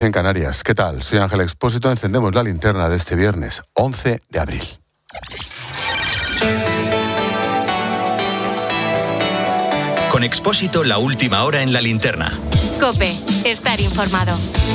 En Canarias, ¿qué tal? Soy Ángel Expósito, encendemos la linterna de este viernes 11 de abril. Con Expósito, la última hora en la linterna. COPE, estar informado.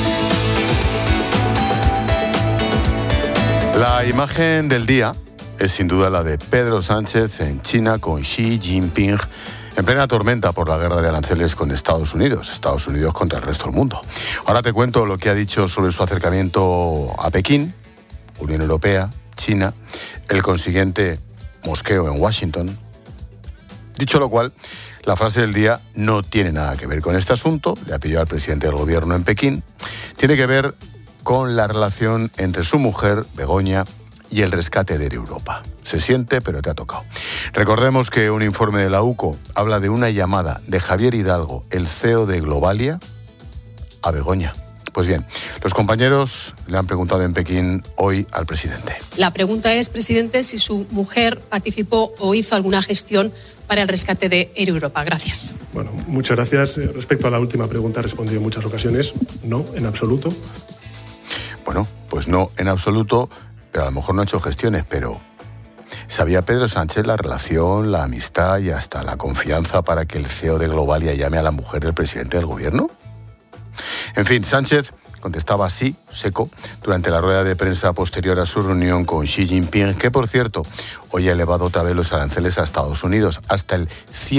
La imagen del día es sin duda la de Pedro Sánchez en China con Xi Jinping en plena tormenta por la guerra de aranceles con Estados Unidos contra el resto del mundo. Ahora te cuento lo que ha dicho sobre su acercamiento a Pekín, Unión Europea, China, el consiguiente mosqueo en Washington. Dicho lo cual, la frase del día no tiene nada que ver con este asunto, le ha pillado al presidente del gobierno en Pekín, tiene que ver con la relación entre su mujer, Begoña, y el rescate de Air Europa. Se siente, pero te ha tocado. Recordemos que un informe de la UCO habla de una llamada de Javier Hidalgo, el CEO de Globalia, a Begoña. Pues bien, los compañeros le han preguntado en Pekín hoy al presidente. La pregunta es, presidente, si su mujer participó o hizo alguna gestión para el rescate de Air Europa. Gracias. Bueno, muchas gracias. Respecto a la última pregunta, he respondido en muchas ocasiones. No, en absoluto. Bueno, pues no en absoluto, pero a lo mejor no ha hecho gestiones, pero ¿sabía Pedro Sánchez la relación, la amistad y hasta la confianza para que el CEO de Globalia llame a la mujer del presidente del gobierno? En fin, Sánchez contestaba así, seco, durante la rueda de prensa posterior a su reunión con Xi Jinping, que por cierto, hoy ha elevado otra vez los aranceles a Estados Unidos hasta el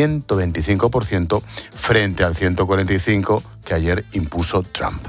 125% frente al 145% que ayer impuso Trump.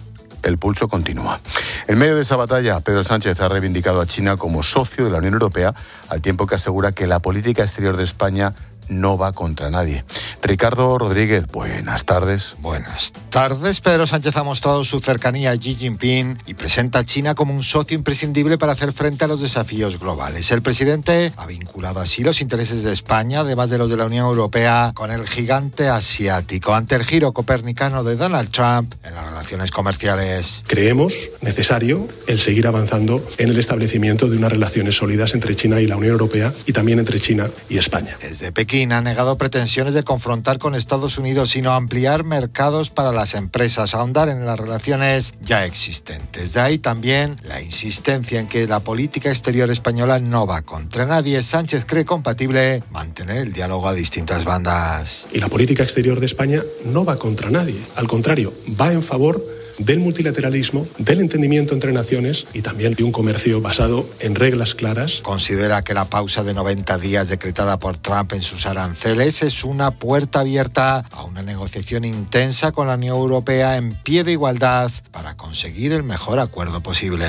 El pulso continúa. En medio de esa batalla, Pedro Sánchez ha reivindicado a China como socio de la Unión Europea, al tiempo que asegura que la política exterior de España no va contra nadie. Ricardo Rodríguez, buenas tardes. Buenas tardes. Pedro Sánchez ha mostrado su cercanía a Xi Jinping y presenta a China como un socio imprescindible para hacer frente a los desafíos globales. El presidente ha vinculado así los intereses de España, además de los de la Unión Europea, con el gigante asiático, ante el giro copernicano de Donald Trump en las relaciones comerciales. Creemos necesario el seguir avanzando en el establecimiento de unas relaciones sólidas entre China y la Unión Europea y también entre China y España. Desde Pekín ha negado pretensiones de confrontar con Estados Unidos, sino ampliar mercados para las empresas, ahondar en las relaciones ya existentes. De ahí también la insistencia en que la política exterior española no va contra nadie. Sánchez cree compatible mantener el diálogo a distintas bandas. Y la política exterior de España no va contra nadie. Al contrario, va en favor del multilateralismo, del entendimiento entre naciones y también de un comercio basado en reglas claras. Considera que la pausa de 90 días decretada por Trump en sus aranceles es una puerta abierta a una negociación intensa con la Unión Europea en pie de igualdad para conseguir el mejor acuerdo posible.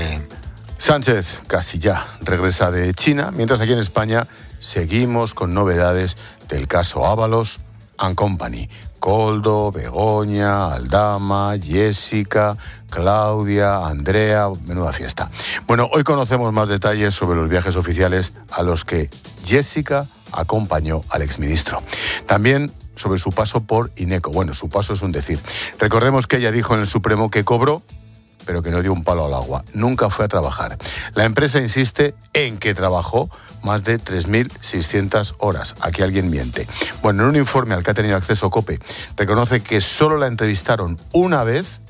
Sánchez casi ya regresa de China, mientras aquí en España seguimos con novedades del caso Ábalos & Company. Koldo, Begoña, Aldama, Jessica, Claudia, Andrea, menuda fiesta. Bueno, hoy conocemos más detalles sobre los viajes oficiales a los que Jessica acompañó al exministro. También sobre su paso por INECO. Bueno, su paso es un decir. Recordemos que ella dijo en el Supremo que cobró, pero que no dio un palo al agua. Nunca fue a trabajar. La empresa insiste en que trabajó más de 3.600 horas. Aquí alguien miente. Bueno, en un informe al que ha tenido acceso COPE, reconoce que solo la entrevistaron una vez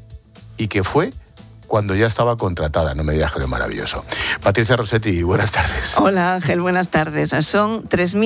y que fue cuando ya estaba contratada. No me digas que no es maravilloso. Patricia Rossetti, buenas tardes. Hola Ángel, buenas tardes. Son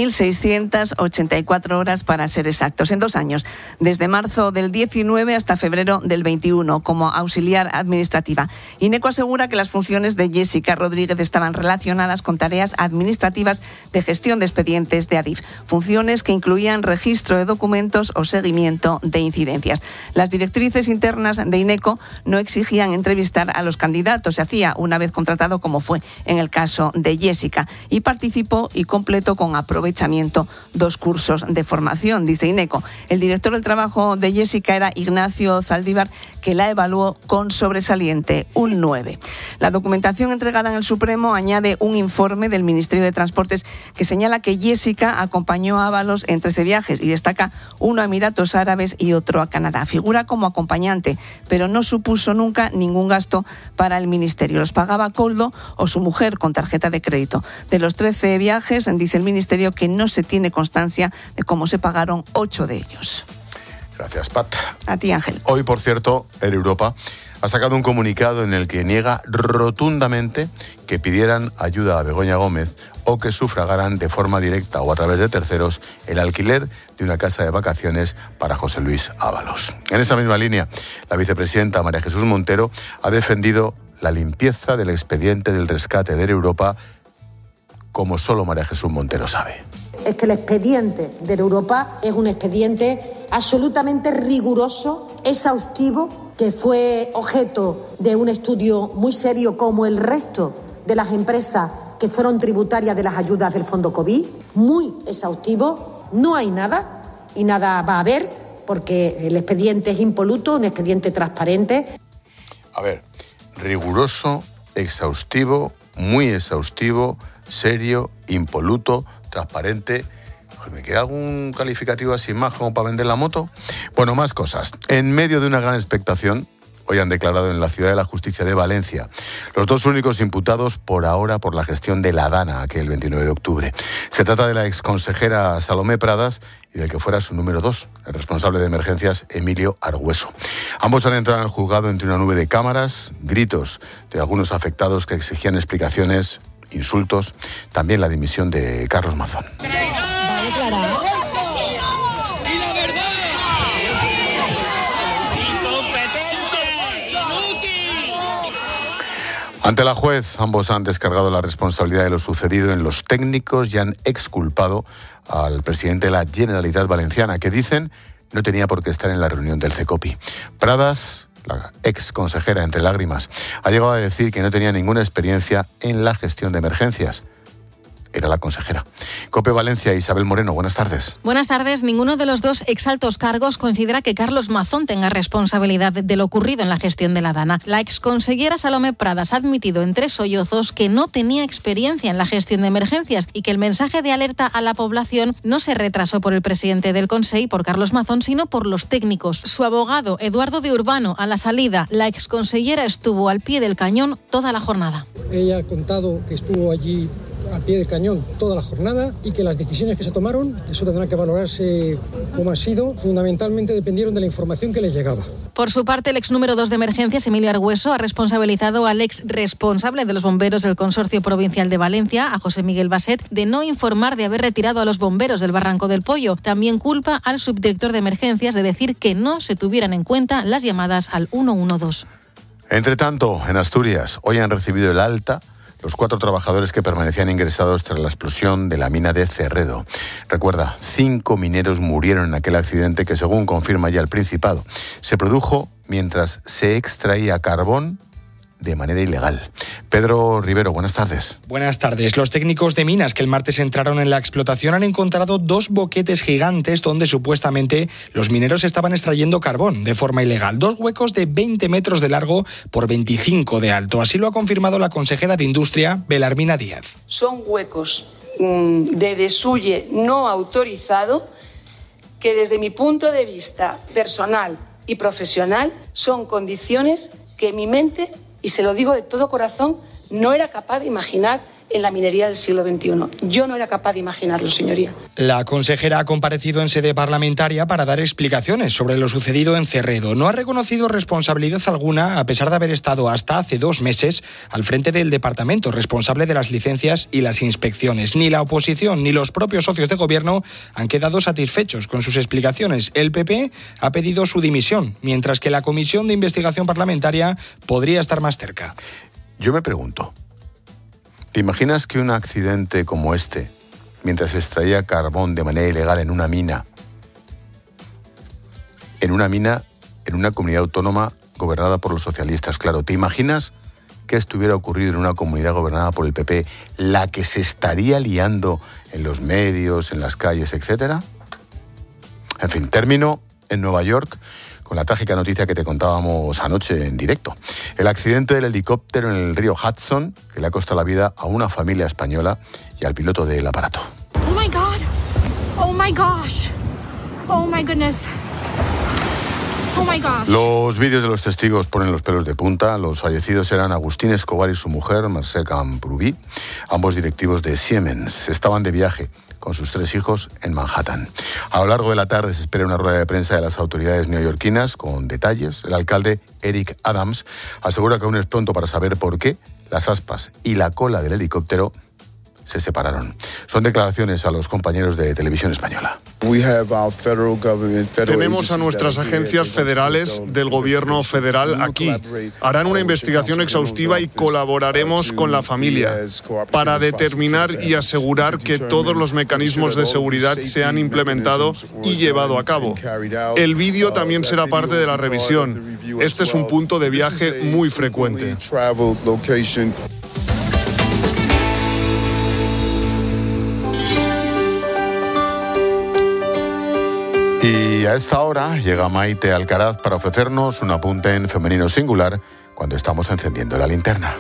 3.684 horas para ser exactos, en 2 años, desde marzo del 19 hasta febrero del 21, como auxiliar administrativa. INECO asegura que las funciones de Jessica Rodríguez estaban relacionadas con tareas administrativas de gestión de expedientes de ADIF, funciones que incluían registro de documentos o seguimiento de incidencias. Las directrices internas de INECO no exigían entrevistar a los candidatos. Se hacía una vez contratado, como fue en el caso de Jessica, y participó y completó con aprovechamiento 2 cursos de formación, dice INECO. El director del trabajo de Jessica era Ignacio Zaldívar, que la evaluó con sobresaliente, un 9. La documentación entregada en el Supremo añade un informe del Ministerio de Transportes que señala que Jessica acompañó a Ábalos en 13 viajes y destaca uno a Emiratos Árabes y otro a Canadá. Figura como acompañante, pero no supuso nunca ningún gasto para el ministerio. Los pagaba Koldo o su mujer con tarjeta de crédito. De los 13 viajes, dice el ministerio que no se tiene constancia de cómo se pagaron 8 de ellos. Gracias, Pat. A ti, Ángel. Hoy, por cierto, Air Europa ha sacado un comunicado en el que niega rotundamente que pidieran ayuda a Begoña Gómez o que sufragaran de forma directa o a través de terceros el alquiler de una casa de vacaciones para José Luis Ábalos. En esa misma línea, la vicepresidenta María Jesús Montero ha defendido la limpieza del expediente del rescate de Air Europa, como solo María Jesús Montero sabe. Es que el expediente de Air Europa es un expediente absolutamente riguroso, exhaustivo, que fue objeto de un estudio muy serio como el resto de las empresas que fueron tributarias de las ayudas del Fondo COVID, muy exhaustivo, no hay nada y nada va a haber porque el expediente es impoluto, un expediente transparente. A ver, riguroso, exhaustivo, muy exhaustivo, serio, impoluto, transparente. ¿Me queda algún calificativo así más como para vender la moto? Bueno, más cosas. En medio de una gran expectación, hoy han declarado en la Ciudad de la Justicia de Valencia los dos únicos imputados por ahora por la gestión de la Dana aquel 29 de octubre. Se trata de la exconsejera Salomé Pradas y del que fuera su número 2, el responsable de emergencias Emilio Argüeso. Ambos han entrado en el juzgado entre una nube de cámaras, gritos de algunos afectados que exigían explicaciones, insultos, también la dimisión de Carlos Mazón. Ante la juez, ambos han descargado la responsabilidad de lo sucedido en los técnicos y han exculpado al presidente de la Generalitat Valenciana, que dicen no tenía por qué estar en la reunión del CECOPI. Pradas, la ex consejera entre lágrimas, ha llegado a decir que no tenía ninguna experiencia en la gestión de emergencias. Era la consejera. COPE Valencia, Isabel Moreno, buenas tardes. Buenas tardes. Ninguno de los dos exaltos cargos considera que Carlos Mazón tenga responsabilidad de lo ocurrido en la gestión de la Dana. La exconsellera Salomé Pradas ha admitido en tres sollozos que no tenía experiencia en la gestión de emergencias y que el mensaje de alerta a la población no se retrasó por el presidente del Consell, por Carlos Mazón, sino por los técnicos. Su abogado, Eduardo de Urbano, a la salida, la exconsellera estuvo al pie del cañón toda la jornada. Ella ha contado que estuvo allí al pie del cañón toda la jornada y que las decisiones que se tomaron, eso tendrá que valorarse como ha sido, fundamentalmente dependieron de la información que les llegaba. Por su parte, el ex número 2 de emergencias, Emilio Argüeso, ha responsabilizado al ex responsable de los bomberos del Consorcio Provincial de Valencia, a José Miguel Baset, de no informar de haber retirado a los bomberos del Barranco del Pollo. También culpa al subdirector de emergencias de decir que no se tuvieran en cuenta las llamadas al 112. Entre tanto, en Asturias, hoy han recibido el alta los 4 trabajadores que permanecían ingresados tras la explosión de la mina de Cerredo. Recuerda, 5 mineros murieron en aquel accidente que, según confirma ya el Principado, se produjo mientras se extraía carbón de manera ilegal. Pedro Rivero, buenas tardes. Buenas tardes. Los técnicos de minas que el martes entraron en la explotación han encontrado 2 boquetes gigantes donde supuestamente los mineros estaban extrayendo carbón de forma ilegal. 2 huecos de 20 metros de largo por 25 de alto. Así lo ha confirmado la consejera de Industria, Belarmina Díaz. Son huecos de desulle no autorizado que desde mi punto de vista personal y profesional son condiciones que mi mente, y se lo digo de todo corazón, no era capaz de imaginar en la minería del siglo XXI. Yo no era capaz de imaginarlo, señoría. La consejera ha comparecido en sede parlamentaria para dar explicaciones sobre lo sucedido en Cerredo. No ha reconocido responsabilidad alguna, a pesar de haber estado hasta hace 2 meses al frente del departamento responsable de las licencias y las inspecciones. Ni la oposición ni los propios socios de gobierno han quedado satisfechos con sus explicaciones. El PP ha pedido su dimisión, mientras que la Comisión de Investigación Parlamentaria podría estar más cerca. Yo me pregunto, ¿te imaginas que un accidente como este, mientras se extraía carbón de manera ilegal en una mina, en una comunidad autónoma gobernada por los socialistas? Claro, ¿te imaginas que esto hubiera ocurrido en una comunidad gobernada por el PP, la que se estaría liando en los medios, en las calles, etcétera? En fin, termino en Nueva York con la trágica noticia que te contábamos anoche en directo. El accidente del helicóptero en el río Hudson, que le ha costado la vida a una familia española y al piloto del aparato. Oh my God. Oh my gosh. Oh my goodness. Oh my gosh. Los vídeos de los testigos ponen los pelos de punta. Los fallecidos eran Agustín Escobar y su mujer, Mercè Camprubí, ambos directivos de Siemens. Estaban de viaje con sus 3 hijos en Manhattan. A lo largo de la tarde se espera una rueda de prensa de las autoridades neoyorquinas con detalles. El alcalde Eric Adams asegura que aún es pronto para saber por qué las aspas y la cola del helicóptero se separaron. Son declaraciones a los compañeros de Televisión Española. Tenemos a nuestras agencias federales del gobierno federal aquí. Harán una investigación exhaustiva y colaboraremos con la familia para determinar y asegurar que todos los mecanismos de seguridad se han implementado y llevado a cabo. El vídeo también será parte de la revisión. Este es un punto de viaje muy frecuente. Y a esta hora llega Maite Alcaraz para ofrecernos un apunte en femenino singular cuando estamos encendiendo la linterna.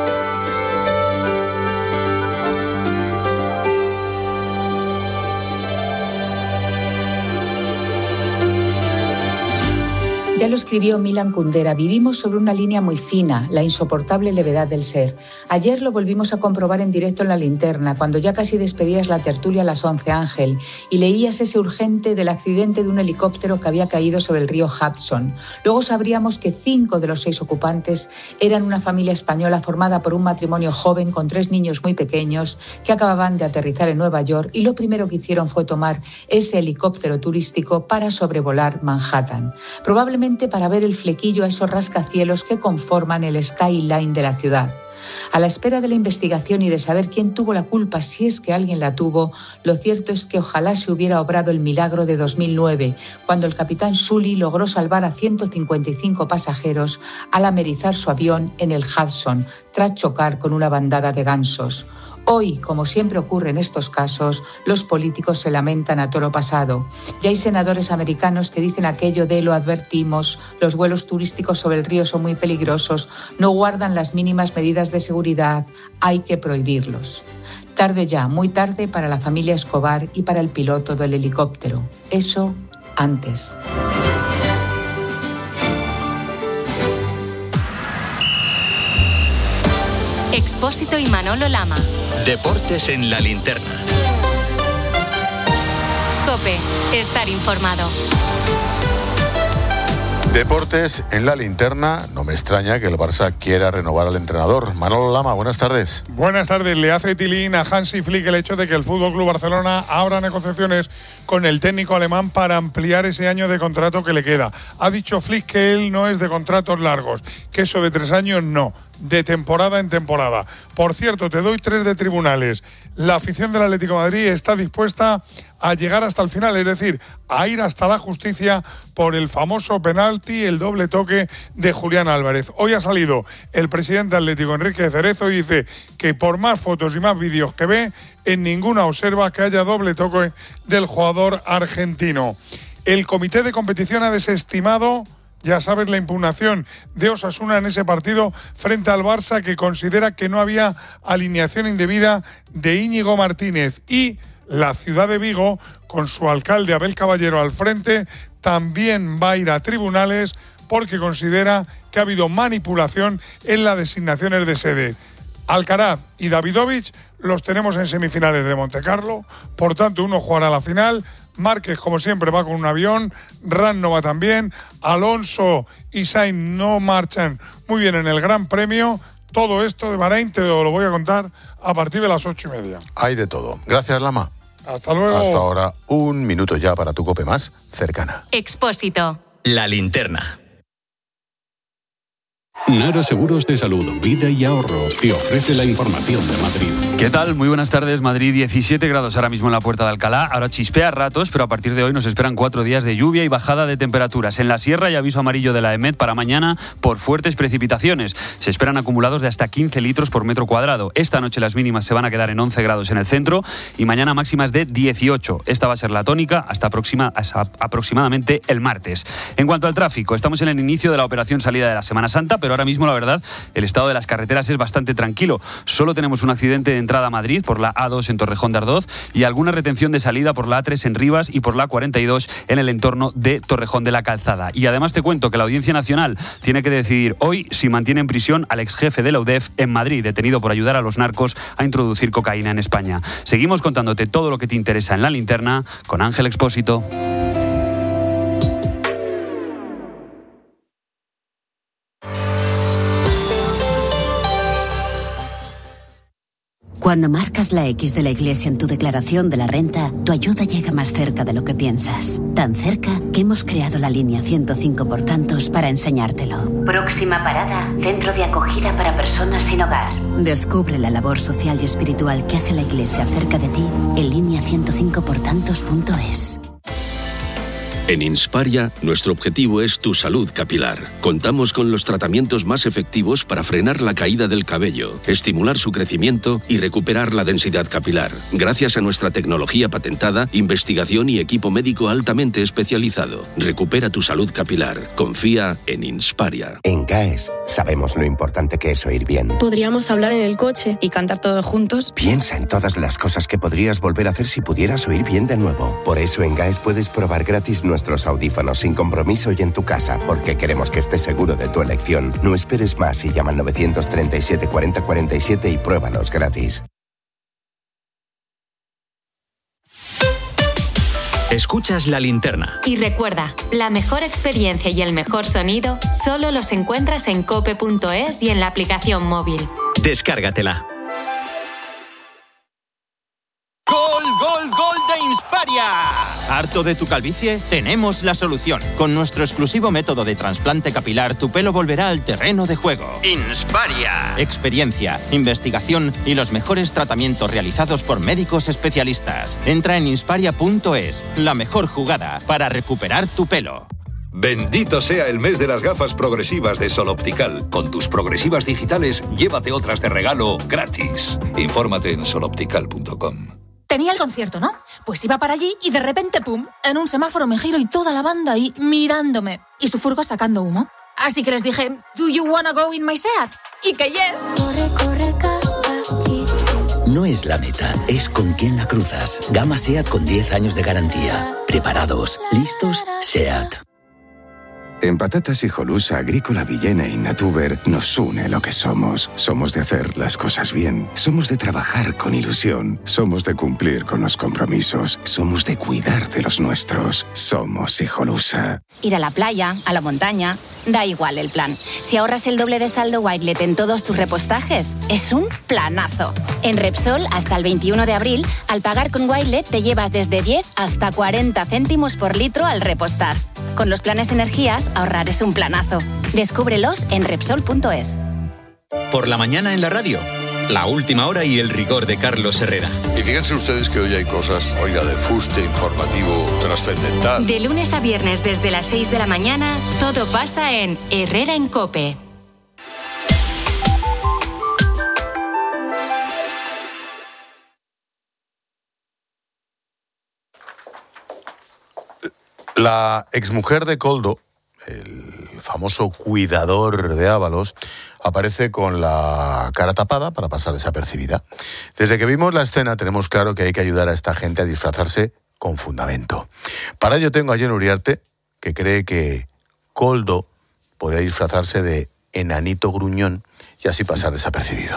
Ya lo escribió Milan Kundera, vivimos sobre una línea muy fina, la insoportable levedad del ser. Ayer lo volvimos a comprobar en directo en la linterna, cuando ya casi despedías la tertulia a las 11, Ángel, y leías ese urgente del accidente de un helicóptero que había caído sobre el río Hudson. Luego sabríamos que 5 de los 6 ocupantes eran una familia española formada por un matrimonio joven con 3 niños muy pequeños que acababan de aterrizar en Nueva York y lo primero que hicieron fue tomar ese helicóptero turístico para sobrevolar Manhattan. Probablemente para ver el flequillo a esos rascacielos que conforman el skyline de la ciudad. A la espera de la investigación y de saber quién tuvo la culpa, si es que alguien la tuvo, lo cierto es que ojalá se hubiera obrado el milagro de 2009, cuando el capitán Sully logró salvar a 155 pasajeros al amerizar su avión en el Hudson, tras chocar con una bandada de gansos. Hoy, como siempre ocurre en estos casos, los políticos se lamentan a toro pasado. Ya hay senadores americanos que dicen aquello de lo advertimos, los vuelos turísticos sobre el río son muy peligrosos, no guardan las mínimas medidas de seguridad, hay que prohibirlos. Tarde ya, muy tarde para la familia Escobar y para el piloto del helicóptero. Eso antes. Expósito y Manolo Lama. Deportes en la linterna. COPE. Estar informado. Deportes en la linterna. No me extraña que el Barça quiera renovar al entrenador. Manolo Lama, buenas tardes. Buenas tardes. Le hace tilín a Hansi Flick el hecho de que el FC Barcelona abra negociaciones con el técnico alemán para ampliar ese año de contrato que le queda. Ha dicho Flick que él no es de contratos largos, que eso de 3 años no, de temporada en temporada. Por cierto, te doy 3 de tribunales. La afición del Atlético de Madrid está dispuesta a llegar hasta el final, es decir, a ir hasta la justicia por el famoso penalti, el doble toque de Julián Álvarez. Hoy ha salido el presidente atlético, Enrique Cerezo, y dice que por más fotos y más vídeos que ve, en ninguna observa que haya doble toque del jugador argentino. El comité de competición ha desestimado, ya sabes, la impugnación de Osasuna en ese partido frente al Barça, que considera que no había alineación indebida de Íñigo Martínez. Y la ciudad de Vigo, con su alcalde Abel Caballero al frente, también va a ir a tribunales porque considera que ha habido manipulación en las designaciones de sede. Alcaraz y Davidovich los tenemos en semifinales de Montecarlo, por tanto uno jugará la final. Márquez, como siempre, va con un avión, Ran no va tan bien, Alonso y Sainz no marchan muy bien en el Gran Premio. Todo esto de Bahrein te lo voy a contar a partir de las 8:30. Hay de todo. Gracias, Lama. Hasta luego. Hasta ahora, 1 minuto ya para tu COPE más cercana. Expósito. La linterna. Nara Seguros de Salud, Vida y Ahorro te ofrece la información de Madrid. ¿Qué tal? Muy buenas tardes. Madrid, 17 grados ahora mismo en la Puerta de Alcalá. Ahora chispea a ratos, pero a partir de hoy nos esperan 4 días de lluvia y bajada de temperaturas. En la sierra hay aviso amarillo de la EMET para mañana por fuertes precipitaciones. Se esperan acumulados de hasta 15 litros por metro cuadrado. Esta noche las mínimas se van a quedar en 11 grados en el centro y mañana máximas de 18. Esta va a ser la tónica hasta aproximadamente el martes. En cuanto al tráfico, estamos en el inicio de la operación salida de la Semana Santa, pero ahora mismo, la verdad, el estado de las carreteras es bastante tranquilo. Solo tenemos un accidente de entrada a Madrid por la A2 en Torrejón de Ardoz y alguna retención de salida por la A3 en Rivas y por la A42 en el entorno de Torrejón de la Calzada. Y además te cuento que la Audiencia Nacional tiene que decidir hoy si mantiene en prisión al exjefe de la UDEF en Madrid, detenido por ayudar a los narcos a introducir cocaína en España. Seguimos contándote todo lo que te interesa en La Linterna con Ángel Expósito. Cuando marcas la X de la Iglesia en tu declaración de la renta, tu ayuda llega más cerca de lo que piensas. Tan cerca que hemos creado la línea 105 por tantos para enseñártelo. Próxima parada, centro de acogida para personas sin hogar. Descubre la labor social y espiritual que hace la Iglesia cerca de ti en línea105portantos.es. En Insparia, nuestro objetivo es tu salud capilar. Contamos con los tratamientos más efectivos para frenar la caída del cabello, estimular su crecimiento y recuperar la densidad capilar. Gracias a nuestra tecnología patentada, investigación y equipo médico altamente especializado. Recupera tu salud capilar. Confía en Insparia. En GAES sabemos lo importante que es oír bien. Podríamos hablar en el coche y cantar todos juntos. Piensa en todas las cosas que podrías volver a hacer si pudieras oír bien de nuevo. Por eso en GAES puedes probar gratis nuestros audífonos sin compromiso y en tu casa, porque queremos que estés seguro de tu elección. No esperes más y llama al 937 40 47 y pruébalos gratis. Escuchas La Linterna. Y recuerda, la mejor experiencia y el mejor sonido solo los encuentras en cope.es y en la aplicación móvil. Descárgatela. ¡Gol, gol, gol de Insparia! ¿Harto de tu calvicie? Tenemos la solución. Con nuestro exclusivo método de trasplante capilar, tu pelo volverá al terreno de juego. Insparia. Experiencia, investigación y los mejores tratamientos realizados por médicos especialistas. Entra en insparia.es, la mejor jugada para recuperar tu pelo. Bendito sea el mes de las gafas progresivas de Sol Optical. Con tus progresivas digitales, llévate otras de regalo gratis. Infórmate en soloptical.com. Tenía el concierto, ¿no? Pues iba para allí y de repente, ¡pum!, en un semáforo me giro y toda la banda ahí mirándome. Y su furgo sacando humo. Así que les dije, ¿Do you wanna go in my Seat? Y que yes. Corre, no es la meta, es con quién la cruzas. Gama Seat con 10 años de garantía. Preparados, listos, Seat. En Patatas Hijolusa, Agrícola Villena y Natuber nos une lo que somos. Somos de hacer las cosas bien. Somos de trabajar con ilusión. Somos de cumplir con los compromisos. Somos de cuidar de los nuestros. Somos Hijolusa. Ir a la playa, a la montaña, da igual el plan. Si ahorras el doble de saldo Wirelet en todos tus repostajes, es un planazo. En Repsol, hasta el 21 de abril, al pagar con Wirelet te llevas desde 10 hasta 40 céntimos por litro al repostar. Con los planes energías, ahorrar es un planazo. Descúbrelos en Repsol.es. Por la mañana en la radio, la última hora y el rigor de Carlos Herrera. Y fíjense ustedes que hoy hay cosas, de fuste informativo trascendental. De lunes a viernes desde las 6 de la mañana, todo pasa en Herrera en COPE. La exmujer de Koldo, el famoso cuidador de Ábalos, aparece con la cara tapada para pasar desapercibida. Desde que vimos la escena tenemos claro que hay que ayudar a esta gente a disfrazarse con fundamento. Para ello tengo a Jen Uriarte, que cree que Koldo podía disfrazarse de enanito gruñón y así pasar desapercibido.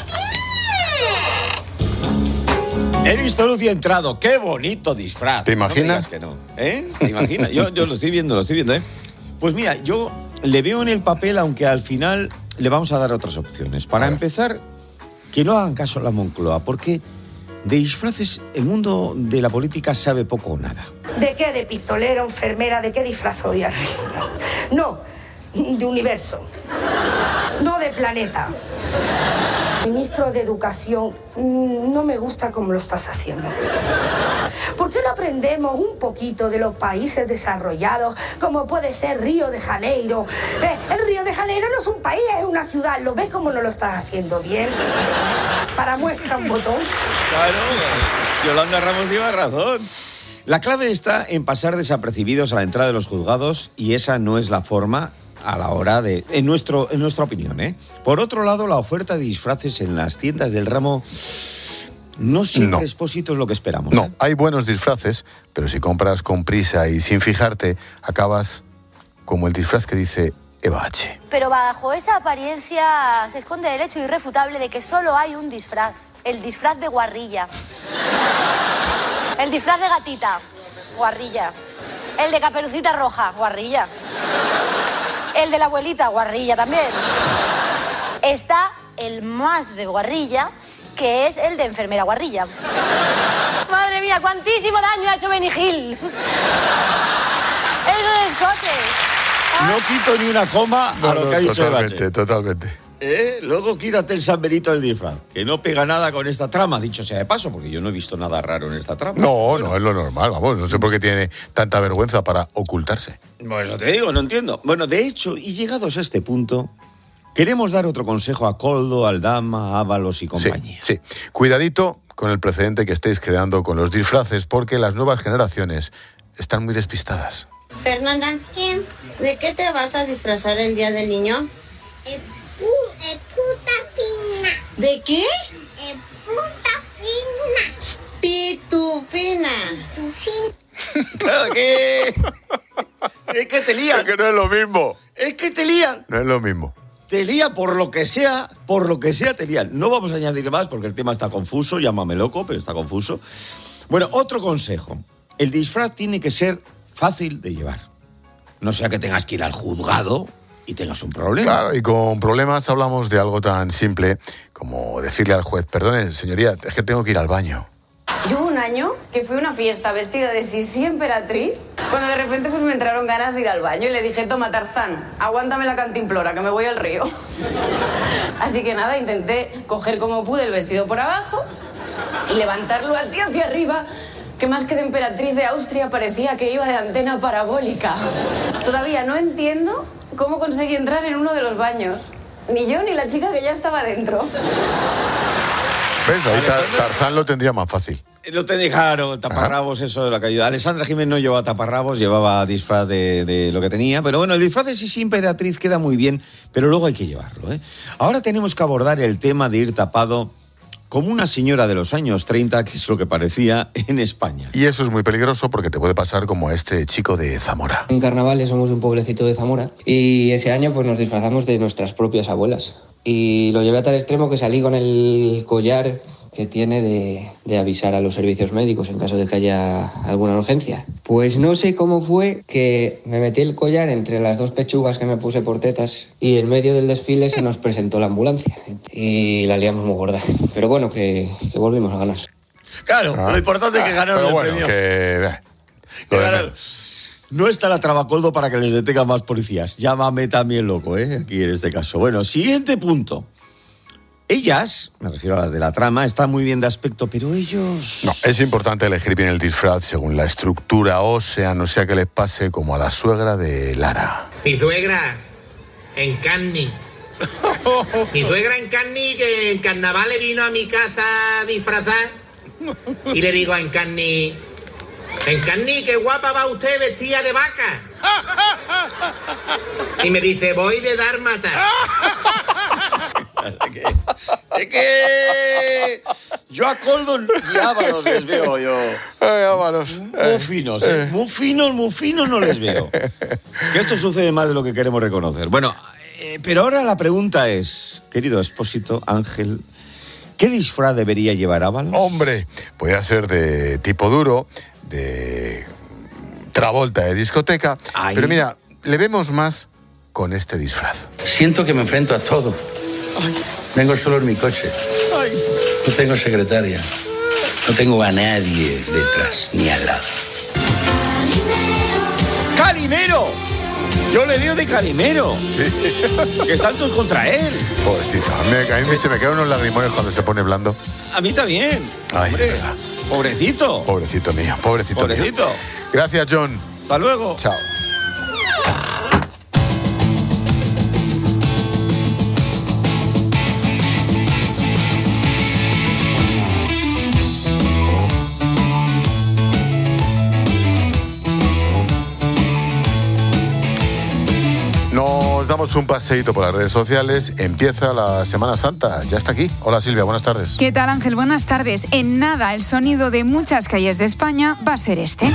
He visto luz y he entrado. ¡Qué bonito disfraz! ¿Te imaginas? No me digas que no. ¿Te imaginas? Yo lo estoy viendo, ¿eh? Pues mira, yo le veo en el papel, aunque al final le vamos a dar otras opciones. Para empezar, que no hagan caso a la Moncloa, porque de disfraces el mundo de la política sabe poco o nada. ¿De qué? ¿De pistolera, enfermera? ¿De qué disfraz hoy? No, de universo. No de planeta. Ministro de Educación, no me gusta cómo lo estás haciendo. ¿Por qué no aprendemos un poquito de los países desarrollados, como puede ser Río de Janeiro? El Río de Janeiro no es un país, es una ciudad. ¿Lo ves cómo no lo estás haciendo bien? Para muestra un botón. Claro, Yolanda Ramos lleva razón. La clave está en pasar desapercibidos a la entrada de los juzgados y esa no es la forma a la hora de... En nuestra opinión, ¿eh? Por otro lado, la oferta de disfraces en las tiendas del ramo no siempre Expósito es lo que esperamos. No, hay buenos disfraces, pero si compras con prisa y sin fijarte, acabas como el disfraz que dice Eva H. Pero bajo esa apariencia se esconde el hecho irrefutable de que solo hay un disfraz. El disfraz de guarrilla. El disfraz de gatita. Guarrilla. El de Caperucita Roja. Guarrilla. El de la abuelita. Guarrilla también. Está el más de guarrilla, que es el de enfermera guarrilla. Madre mía, cuantísimo daño ha hecho Benny Hill. Esos escotes. No quito ni una coma a lo que ha dicho Eva H. Totalmente. Luego quítate el San Benito del disfraz, que no pega nada con esta trama, dicho sea de paso, porque yo no he visto nada raro en esta trama. No es lo normal, vamos, no sé por qué tiene tanta vergüenza para ocultarse. Pues eso te digo, no entiendo. Bueno, de hecho, y llegados a este punto, queremos dar otro consejo a Koldo, Aldama, Ábalos y compañía. Sí. Cuidadito con el precedente que estéis creando con los disfraces, porque las nuevas generaciones están muy despistadas. Fernanda, ¿de qué te vas a disfrazar el Día del Niño? Puta fina. ¿De qué? Puta fina. Pitufina. Claro que... Es que te lían. Es que no es lo mismo. Es que te lían. No es lo mismo. Te lían por lo que sea te lían. No vamos a añadir más porque el tema está confuso, llámame loco, pero está confuso. Bueno, otro consejo. El disfraz tiene que ser fácil de llevar. No sea que tengas que ir al juzgado y tengas un problema. Claro, y con problemas hablamos de algo tan simple como decirle al juez, perdone, señoría, es que tengo que ir al baño. Yo hubo un año que fui a una fiesta vestida de Sisi emperatriz, cuando de repente pues me entraron ganas de ir al baño y le dije, toma Tarzán, aguántame la cantimplora que me voy al río. Así que nada, intenté coger como pude el vestido por abajo y levantarlo así hacia arriba, que más que de emperatriz de Austria parecía que iba de antena parabólica. Todavía no entiendo cómo conseguí entrar en uno de los baños. Ni yo ni la chica que ya estaba dentro. ¿Ves? Ahí Tarzán lo tendría más fácil. No te dejaron taparrabos, eso de la caída. Alessandra Jiménez no llevaba taparrabos, llevaba disfraz de lo que tenía. Pero bueno, el disfraz de Sisi emperatriz queda muy bien, pero luego hay que llevarlo, ¿eh? Ahora tenemos que abordar el tema de ir tapado como una señora de los años 30, que es lo que parecía en España. Y eso es muy peligroso porque te puede pasar como a este chico de Zamora. En carnavales somos un pueblecito de Zamora y ese año pues nos disfrazamos de nuestras propias abuelas. Y lo llevé a tal extremo que salí con el collar que tiene de avisar a los servicios médicos en caso de que haya alguna urgencia. Pues no sé cómo fue que me metí el collar entre las dos pechugas que me puse por tetas y en medio del desfile se nos presentó la ambulancia y la liamos muy gorda. Pero bueno, que volvimos a ganar. Claro, lo importante es que ganaron el premio. Que ganaron. No está la traba, Koldo, para que les detengan más policías. Llámame también loco, aquí en este caso. Bueno, siguiente punto. Ellas, me refiero a las de la trama, están muy bien de aspecto, pero ellos... No, es importante elegir bien el disfraz según la estructura ósea, no sea que les pase como a la suegra de Lara. Mi suegra, en Canny. Mi suegra en Canny, que en carnaval le vino a mi casa a disfrazar. Y le digo a Encarni, qué guapa va usted vestida de vaca. Y me dice, voy de dármata. Es que yo a Koldo y Ábalos les veo yo. Ábalos. Muy finos no les veo. Que esto sucede más de lo que queremos reconocer. Bueno, pero ahora la pregunta es, querido Expósito, Ángel, ¿qué disfraz debería llevar Ábalos? Hombre, podría ser de tipo duro, de Travolta de discoteca. Ay. Pero mira, le vemos más con este disfraz. Siento que me enfrento a todo. Ay. Vengo solo en mi coche. Ay. No tengo secretaria. No tengo a nadie detrás ni al lado. ¡Calimero! Yo le veo de Calimero. Sí. Que están todos contra él. Pobrecito. A mí se me quedan unos lagrimones cuando se pone blando. A mí también. Ay, hombre. Pobrecito. Pobrecito mío. Pobrecito mío. Gracias, John. Hasta luego. Chao. Damos un paseíto por las redes sociales. Empieza la Semana Santa. Ya está aquí. Hola Silvia, buenas tardes. ¿Qué tal Ángel? Buenas tardes. En nada, el sonido de muchas calles de España va a ser este.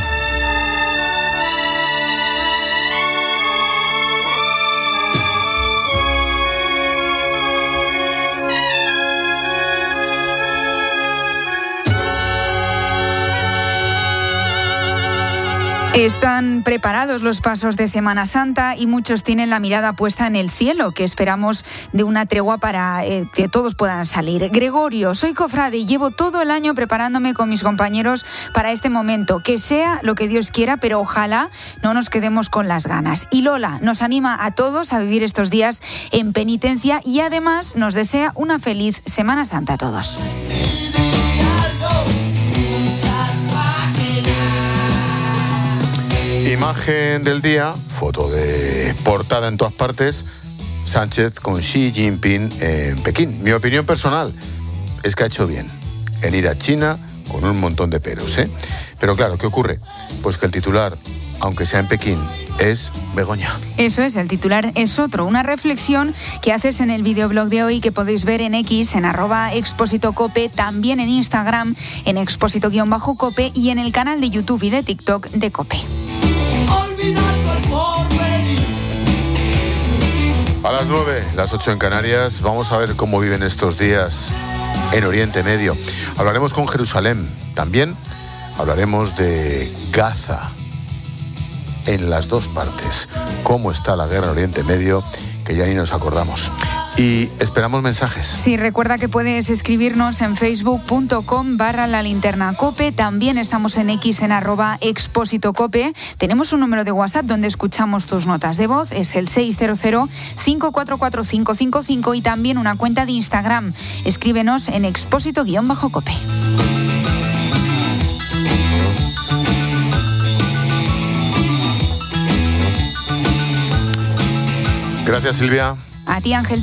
Están preparados los pasos de Semana Santa y muchos tienen la mirada puesta en el cielo, que esperamos de una tregua para que todos puedan salir. Gregorio, soy cofrade y llevo todo el año preparándome con mis compañeros para este momento. Que sea lo que Dios quiera, pero ojalá no nos quedemos con las ganas. Y Lola nos anima a todos a vivir estos días en penitencia y además nos desea una feliz Semana Santa a todos. Imagen del día, foto de portada en todas partes, Sánchez con Xi Jinping en Pekín. Mi opinión personal es que ha hecho bien en ir a China con un montón de peros, ¿eh? Pero claro, ¿qué ocurre? Pues que el titular, aunque sea en Pekín, es Begoña. Eso es, el titular es otro. Una reflexión que haces en el videoblog de hoy que podéis ver en X, en @expósitocope, también en Instagram, en expósito_cope y en el canal de YouTube y de TikTok de Cope. A las 9, las 8 en Canarias, vamos a ver cómo viven estos días en Oriente Medio. Hablaremos con Jerusalén, también hablaremos de Gaza, en las dos partes. Cómo está la guerra en Oriente Medio, que ya ni nos acordamos. Y esperamos mensajes. Sí, recuerda que puedes escribirnos en facebook.com/lalinternacope. También estamos en X en @expósitocope. Tenemos un número de WhatsApp donde escuchamos tus notas de voz. Es el 600-544-555 y también una cuenta de Instagram. Escríbenos en expósito_cope. Gracias, Silvia. A ti, Ángel.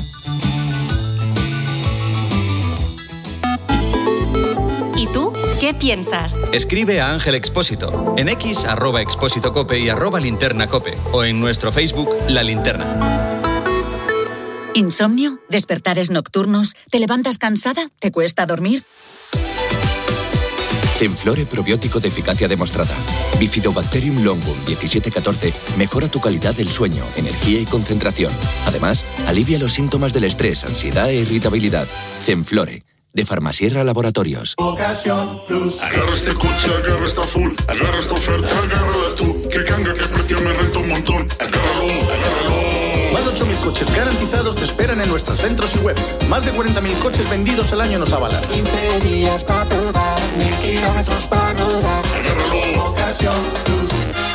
¿Y tú? ¿Qué piensas? Escribe a Ángel Expósito en X @expósitocope y @linternacope o en nuestro Facebook La Linterna. ¿Insomnio? ¿Despertares nocturnos? ¿Te levantas cansada? ¿Te cuesta dormir? Zenflore probiótico de eficacia demostrada. Bifidobacterium longum 1714 mejora tu calidad del sueño, energía y concentración. Además, alivia los síntomas del estrés, ansiedad e irritabilidad. Zenflore, de Farmasierra Laboratorios. Ocasión Plus. Agarra este coche, agarra esta full, agarra esta oferta, agárrala tú. Que canga, que precio me renta un montón. Agárralo, agárralo. Más de 8.000 coches garantizados te esperan en nuestros centros y web. Más de 40.000 coches vendidos al año nos avalan. 15 días para probar, 1000 kilómetros para rodar. Agárralo, Ocasión Plus.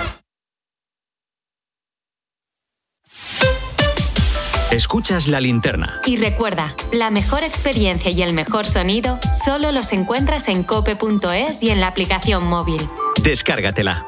Escuchas La Linterna. Y recuerda, la mejor experiencia y el mejor sonido solo los encuentras en cope.es y en la aplicación móvil. Descárgatela.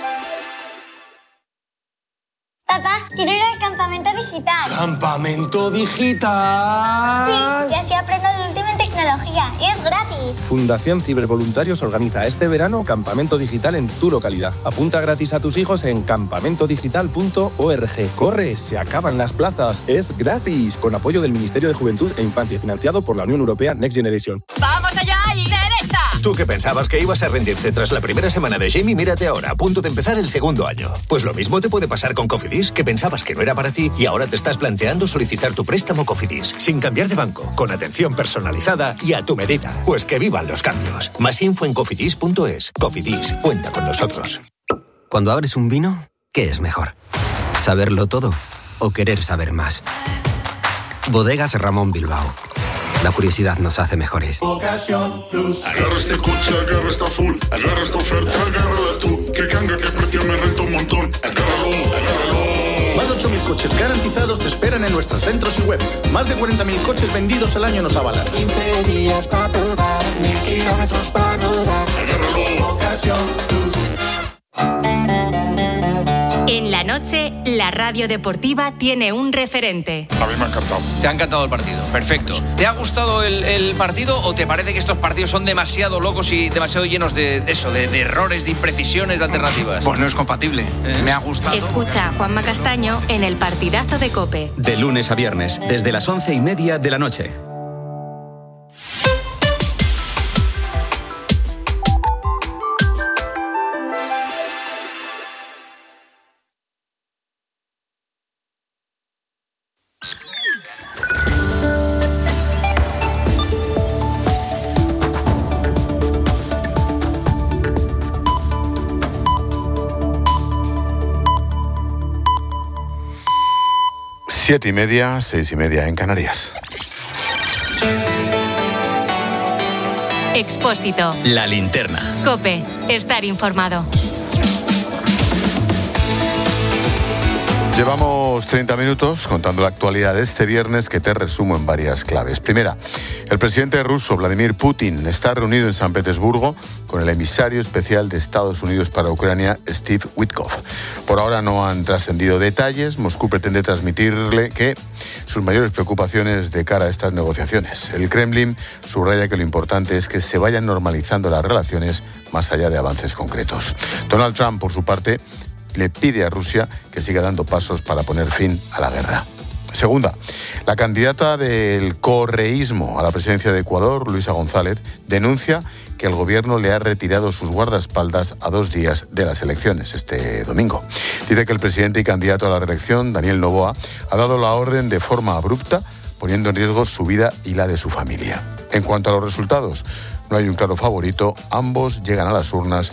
Papá, quiero ir al campamento digital. ¿Campamento digital? Sí, y así aprendo de última en tecnología. Y es gratis. Fundación Cibervoluntarios organiza este verano campamento digital en tu localidad. Apunta gratis a tus hijos en campamentodigital.org. ¡Corre! Se acaban las plazas. Es gratis. Con apoyo del Ministerio de Juventud e Infancia, financiado por la Unión Europea Next Generation. ¡Vamos allá y derecha! Tú que pensabas que ibas a rendirte tras la primera semana de Jamie, mírate ahora, a punto de empezar el segundo año. Pues lo mismo te puede pasar con Cofidis, que pensabas que no era para ti y ahora te estás planteando solicitar tu préstamo Cofidis, sin cambiar de banco, con atención personalizada y a tu medida. Pues que vivan los cambios. Más info en cofidis.es. Cofidis, cuenta con nosotros. Cuando abres un vino, ¿qué es mejor? ¿Saberlo todo o querer saber más? Bodegas Ramón Bilbao. La curiosidad nos hace mejores. Ocasión Plus. Agarra este coche, agarra esta full, agarra esta oferta, agárrala tú. Que canga, que precio me renta un montón. Agárralo, agárralo. Más de 8.000 coches garantizados te esperan en nuestros centros y web. Más de 40.000 coches vendidos al año nos avalan. 15 días para probar, 1000 kilómetros para rodar. Agárralo, Ocasión Plus. En la noche, la radio deportiva tiene un referente. A mí me ha encantado. Te ha encantado el partido, perfecto. ¿Te ha gustado el partido o te parece que estos partidos son demasiado locos y demasiado llenos de errores, de imprecisiones, de alternativas? Pues no es compatible. Me ha gustado. Escucha a Juanma Castaño en El Partidazo de COPE. De lunes a viernes, desde las 11:30 de la noche. Siete y media, 6:30 en Canarias. Expósito. La linterna. COPE. Estar informado. Llevamos 30 minutos contando la actualidad de este viernes, que te resumo en varias claves. Primera, el presidente ruso Vladimir Putin está reunido en San Petersburgo con el emisario especial de Estados Unidos para Ucrania, Steve Witkoff. Por ahora no han trascendido detalles. Moscú pretende transmitirle que sus mayores preocupaciones de cara a estas negociaciones. El Kremlin subraya que lo importante es que se vayan normalizando las relaciones más allá de avances concretos. Donald Trump, por su parte, le pide a Rusia que siga dando pasos para poner fin a la guerra. Segunda, la candidata del correísmo a la presidencia de Ecuador, Luisa González, denuncia que el gobierno le ha retirado sus guardaespaldas a 2 días de las elecciones, este domingo. Dice que el presidente y candidato a la reelección, Daniel Noboa, ha dado la orden de forma abrupta, poniendo en riesgo su vida y la de su familia. En cuanto a los resultados, no hay un claro favorito. Ambos llegan a las urnas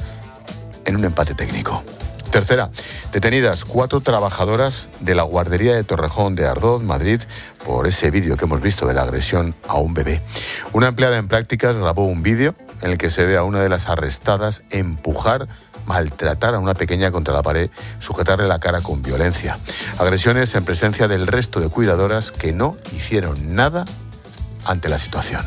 en un empate técnico. Tercera, detenidas 4 trabajadoras de la guardería de Torrejón de Ardoz, Madrid, por ese vídeo que hemos visto de la agresión a un bebé. Una empleada en prácticas grabó un vídeo en el que se ve a una de las arrestadas empujar, maltratar a una pequeña contra la pared, sujetarle la cara con violencia. Agresiones en presencia del resto de cuidadoras que no hicieron nada ante la situación.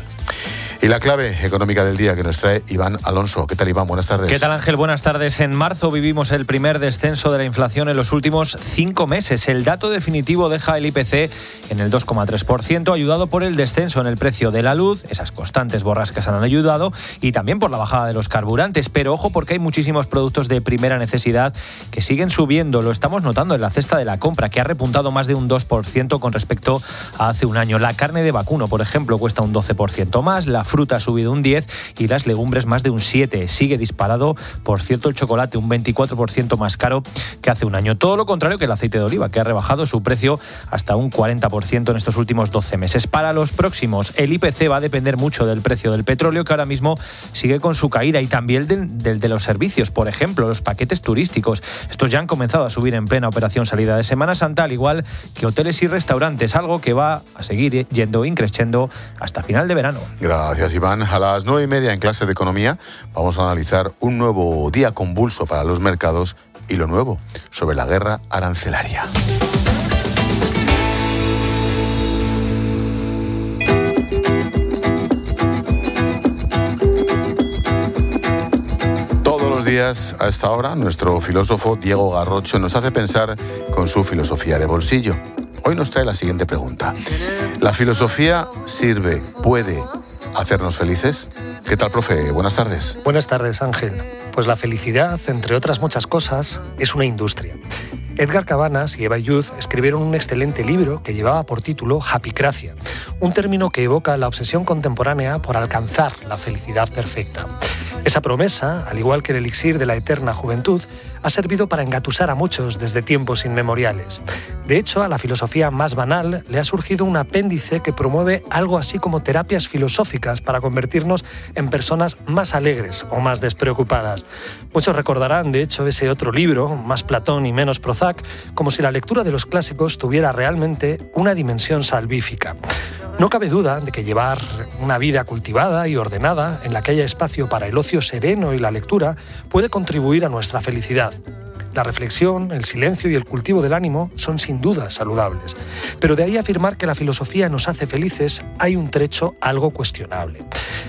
Y la clave económica del día que nos trae Iván Alonso. ¿Qué tal, Iván? Buenas tardes. ¿Qué tal, Ángel? Buenas tardes. En marzo vivimos el primer descenso de la inflación en los últimos 5 meses. El dato definitivo deja el IPC en el 2,3%, ayudado por el descenso en el precio de la luz, esas constantes borrascas han ayudado, y también por la bajada de los carburantes. Pero ojo, porque hay muchísimos productos de primera necesidad que siguen subiendo. Lo estamos notando en la cesta de la compra, que ha repuntado más de un 2% con respecto a hace un año. La carne de vacuno, por ejemplo, cuesta un 12% más, la fruta ha subido un 10% y las legumbres más de un 7%. Sigue disparado, por cierto, el chocolate un 24% más caro que hace un año. Todo lo contrario que el aceite de oliva, que ha rebajado su precio hasta un 40% en estos últimos 12 meses. Para los próximos, el IPC va a depender mucho del precio del petróleo, que ahora mismo sigue con su caída, y también del de los servicios, por ejemplo, los paquetes turísticos. Estos ya han comenzado a subir en plena operación salida de Semana Santa, al igual que hoteles y restaurantes, algo que va a seguir yendo increciendo hasta final de verano. Gracias, Iván. A las 9:30 en clase de economía vamos a analizar un nuevo día convulso para los mercados y lo nuevo sobre la guerra arancelaria. Todos los días a esta hora nuestro filósofo Diego Garrocho nos hace pensar con su filosofía de bolsillo. Hoy nos trae la siguiente pregunta: ¿la filosofía sirve, puede hacernos felices? ¿Qué tal, profe? Buenas tardes. Buenas tardes, Ángel. Pues la felicidad, entre otras muchas cosas, es una industria. Edgar Cabanas y Eva Youth escribieron un excelente libro que llevaba por título Happycracia, un término que evoca la obsesión contemporánea por alcanzar la felicidad perfecta. Esa promesa, al igual que el elixir de la eterna juventud, ha servido para engatusar a muchos desde tiempos inmemoriales. De hecho, a la filosofía más banal le ha surgido un apéndice que promueve algo así como terapias filosóficas para convertirnos en personas más alegres o más despreocupadas. Muchos recordarán, de hecho, ese otro libro, Más Platón y menos Prozac, como si la lectura de los clásicos tuviera realmente una dimensión salvífica. No cabe duda de que llevar una vida cultivada y ordenada, en la que haya espacio para el ocio sereno y la lectura, puede contribuir a nuestra felicidad. La reflexión, el silencio y el cultivo del ánimo son sin duda saludables. Pero de ahí a afirmar que la filosofía nos hace felices hay un trecho algo cuestionable.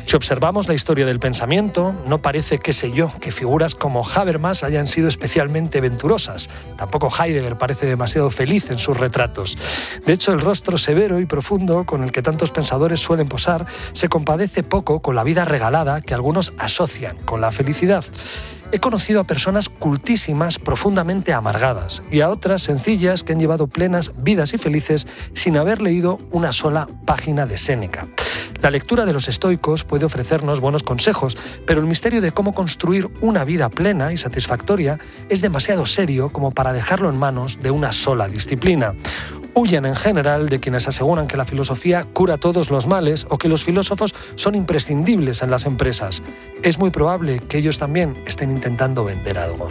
Si observamos la historia del pensamiento, no parece, qué sé yo, que figuras como Habermas hayan sido especialmente venturosas. Tampoco Heidegger parece demasiado feliz en sus retratos. De hecho, el rostro severo y profundo con el que tantos pensadores suelen posar se compadece poco con la vida regalada que algunos asocian con la felicidad. He conocido a personas cultísimas profundamente amargadas y a otras sencillas que han llevado plenas vidas y felices sin haber leído una sola página de Séneca. La lectura de los estoicos puede ofrecernos buenos consejos, pero el misterio de cómo construir una vida plena y satisfactoria es demasiado serio como para dejarlo en manos de una sola disciplina. Huyen en general de quienes aseguran que la filosofía cura todos los males o que los filósofos son imprescindibles en las empresas. Es muy probable que ellos también estén intentando vender algo.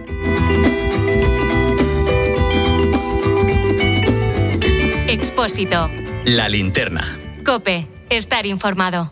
Expósito. La linterna. COPE. Estar informado.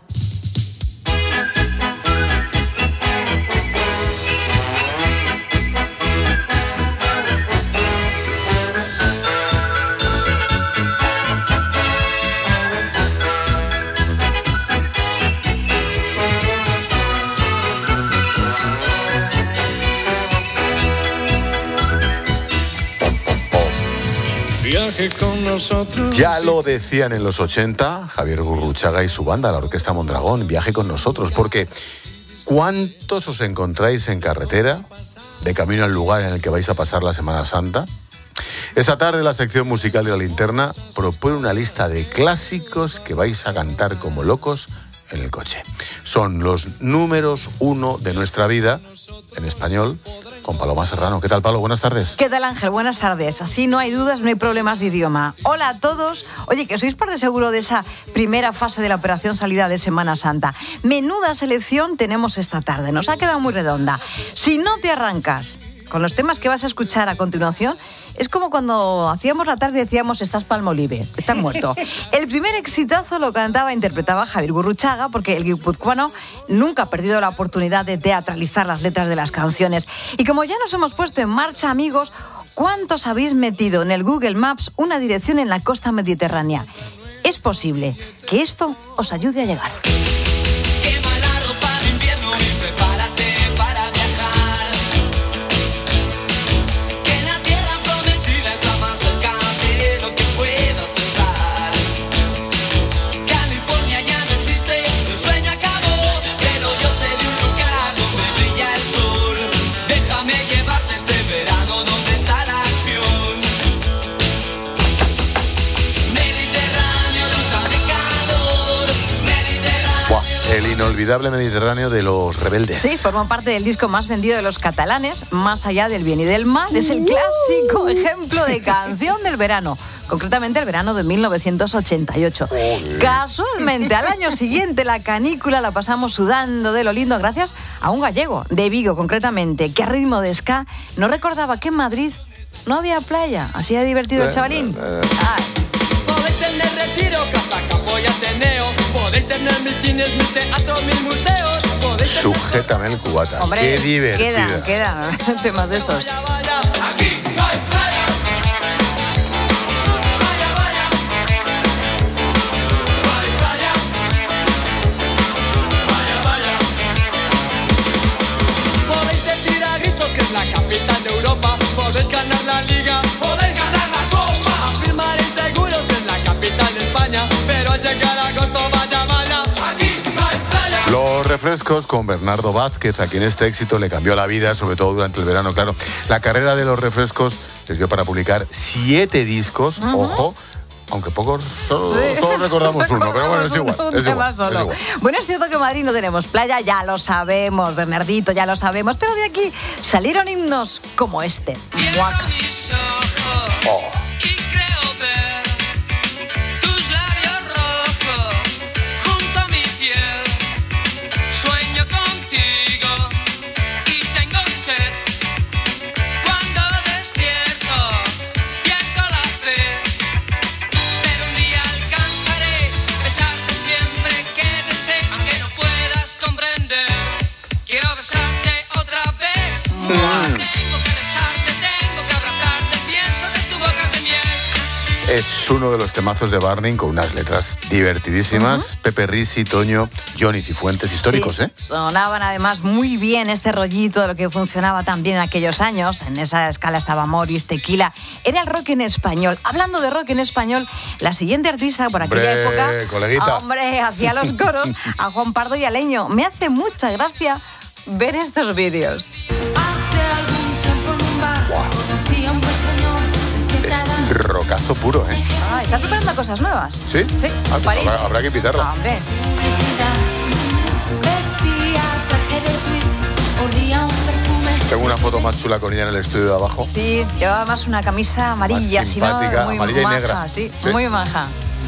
Viaje con nosotros. Ya lo decían en los 80, Javier Gurruchaga y su banda, la Orquesta Mondragón, viaje con nosotros, porque ¿cuántos os encontráis en carretera, de camino al lugar en el que vais a pasar la Semana Santa? Esta tarde la sección musical de La Linterna propone una lista de clásicos que vais a cantar como locos en el coche. Son los números 1 de nuestra vida, en español, con Paloma Serrano. ¿Qué tal, Palo? Buenas tardes. ¿Qué tal, Ángel? Buenas tardes. Así no hay dudas, no hay problemas de idioma. Hola a todos. Oye, que sois parte seguro de esa primera fase de la operación salida de Semana Santa. Menuda selección tenemos esta tarde. Nos ha quedado muy redonda. Si no te arrancas con los temas que vas a escuchar a continuación, es como cuando hacíamos la tarde y decíamos estás Palmolive, estás muerto. El primer exitazo lo cantaba e interpretaba Javier Gurruchaga, porque el guipuzcoano nunca ha perdido la oportunidad de teatralizar las letras de las canciones. Y como ya nos hemos puesto en marcha, amigos, ¿cuántos habéis metido en el Google Maps una dirección en la costa mediterránea? Es posible que esto os ayude a llegar. El inolvidable Mediterráneo de Los Rebeldes. Sí, forma parte del disco más vendido de los catalanes, Más allá del bien y del mal. Es el clásico ejemplo de canción del verano, concretamente el verano de 1988. Casualmente, al año siguiente, la canícula la pasamos sudando de lo lindo gracias a un gallego, de Vigo concretamente, que a ritmo de ska no recordaba que en Madrid no había playa. Así de divertido el chavalín. Podéis tener retiro, casa, campo y ateneo. Podéis tener mil cines, mil teatros, mil museos. Sujétame el cubata. Hombre, qué divertida. Quedan temas de esos. Podéis decir a gritos que es la capital de Europa. Podéis ganar la liga, podéis ganar la copa. Afirmaréis seguros que es la capital de España. Pero al llegar a agosto, vaya, vaya, aquí no hay playa. Los refrescos con Bernardo Vázquez, a quien este éxito le cambió la vida, sobre todo durante el verano, claro. La carrera de los refrescos les dio para publicar 7 discos, ojo, aunque pocos, solo recordamos uno, pero bueno, es igual. Bueno, es cierto que en Madrid no tenemos playa, ya lo sabemos, Bernardito, ya lo sabemos, pero de aquí salieron himnos como este. Guaca. Tengo que besarte, tengo que abrazarte bien. Es uno de los temazos de Barney con unas letras divertidísimas. Pepe Risi, Toño, Johnny Cifuentes, históricos, sí, ¿eh? Sonaban además muy bien este rollito de lo que funcionaba también en aquellos años. En esa escala estaba Morris, Tequila. Era el rock en español. Hablando de rock en español, la siguiente artista por aquella época... Coleguita. Hombre, hacía los coros a Juan Pardo y a Leño. Me hace mucha gracia ver estos vídeos. Es rocazo puro, ¿eh? ¿Estás preparando cosas nuevas? ¿Sí? Sí, pues París. Habrá que invitarlas. Hombre. Tengo una foto más chula con ella en el estudio de abajo. Sí, llevaba más una camisa amarilla, más si no, simpática, muy amarilla maja, y negra. Sí, Sí. muy maja.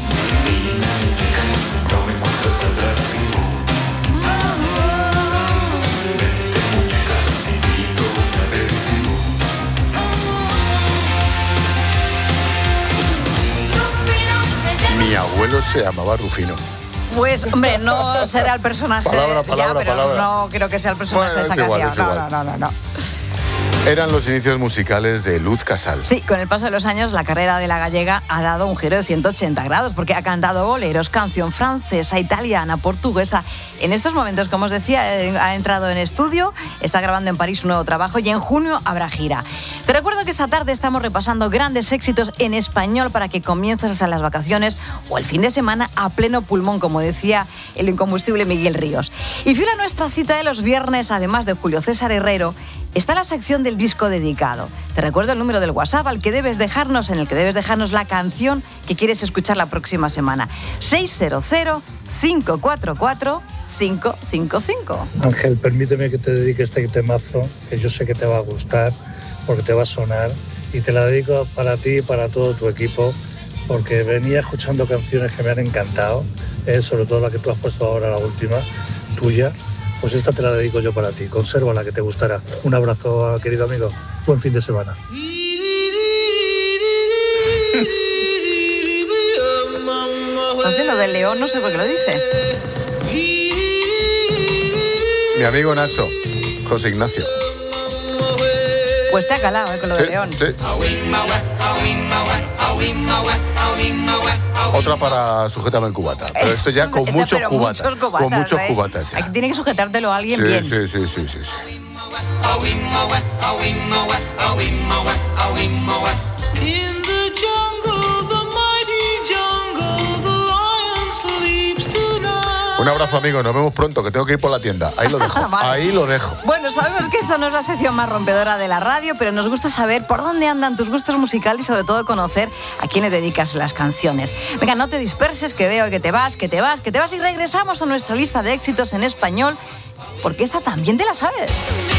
Mi abuelo se llamaba Rufino. Pues, hombre, no será el personaje Palabra, pero no creo que sea el personaje de esa canción. No. Eran los inicios musicales de Luz Casal. Sí, con el paso de los años la carrera de la gallega ha dado un giro de 180 grados porque ha cantado boleros, canción francesa, italiana, portuguesa. En estos momentos, como os decía, ha entrado en estudio, está grabando en París un nuevo trabajo y en junio habrá gira. Te recuerdo que esta tarde estamos repasando grandes éxitos en español para que comiences a las vacaciones o el fin de semana a pleno pulmón, como decía el incombustible Miguel Ríos. Y fiel a nuestra cita de los viernes, además de Julio César Herrero, está la sección del disco dedicado. Te recuerdo el número del WhatsApp en el que debes dejarnos la canción que quieres escuchar la próxima semana. 600-544-555. Ángel, permíteme que te dedique este temazo, que yo sé que te va a gustar, porque te va a sonar, y te la dedico para ti y para todo tu equipo, porque venía escuchando canciones que me han encantado, sobre todo la que tú has puesto ahora, la última, tuya. Pues esta te la dedico yo para ti. Consérvala, que te gustará. Un abrazo, querido amigo. Buen fin de semana. No sé, lo del león no sé por qué lo dice. Mi amigo Nacho, José Ignacio. Pues te ha calado, con lo del león. Sí. Otra para Sujétame el cubata. Pero esto ya con muchos cubatas. Con muchos cubatas ya. Tiene que sujetártelo a alguien Sí. bien. Un abrazo, amigo. Nos vemos pronto, que tengo que ir por la tienda. Ahí lo dejo. Vale. Ahí lo dejo. Bueno, sabemos que esta no es la sección más rompedora de la radio, pero nos gusta saber por dónde andan tus gustos musicales y sobre todo conocer a quién le dedicas las canciones. Venga, no te disperses, que veo que te vas y regresamos a nuestra lista de éxitos en español, porque esta también te la sabes.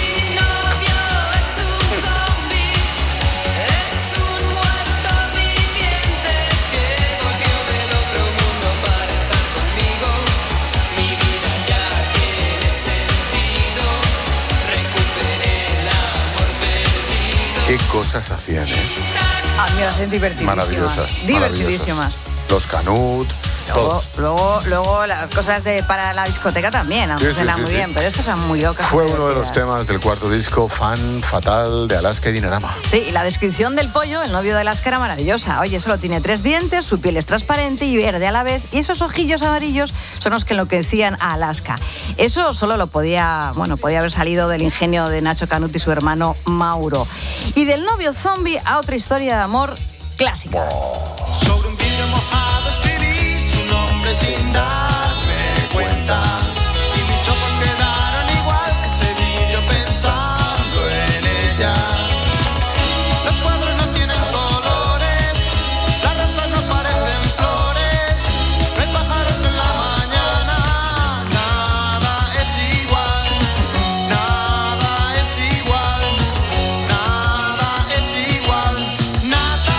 Qué cosas hacían, ¿eh? Ah, mira, son divertidísimas. Maravillosas. Divertidísimas. Los Canut, Luego las cosas para la discoteca también, funcionan muy bien, pero estas son muy locas. Fue uno de los temas del cuarto disco, Fan Fatal, de Alaska y Dinarama. Sí, y la descripción del pollo, el novio de Alaska, era maravillosa. Oye, solo tiene 3 dientes, su piel es transparente y verde a la vez, y esos ojillos amarillos son los que enloquecían a Alaska. Eso solo podía haber salido del ingenio de Nacho Canut y su hermano Mauro. Y del novio zombie a otra historia de amor clásica. Sobre un vidrio mojado escribí su nombre sin darme cuenta. Y mis ojos quedaron igual que ese vidrio pensando en ella. Los cuadros no tienen colores, las rosas no parecen flores, no hay pájaros en la mañana. Nada es igual, nada es igual, nada es igual, nada.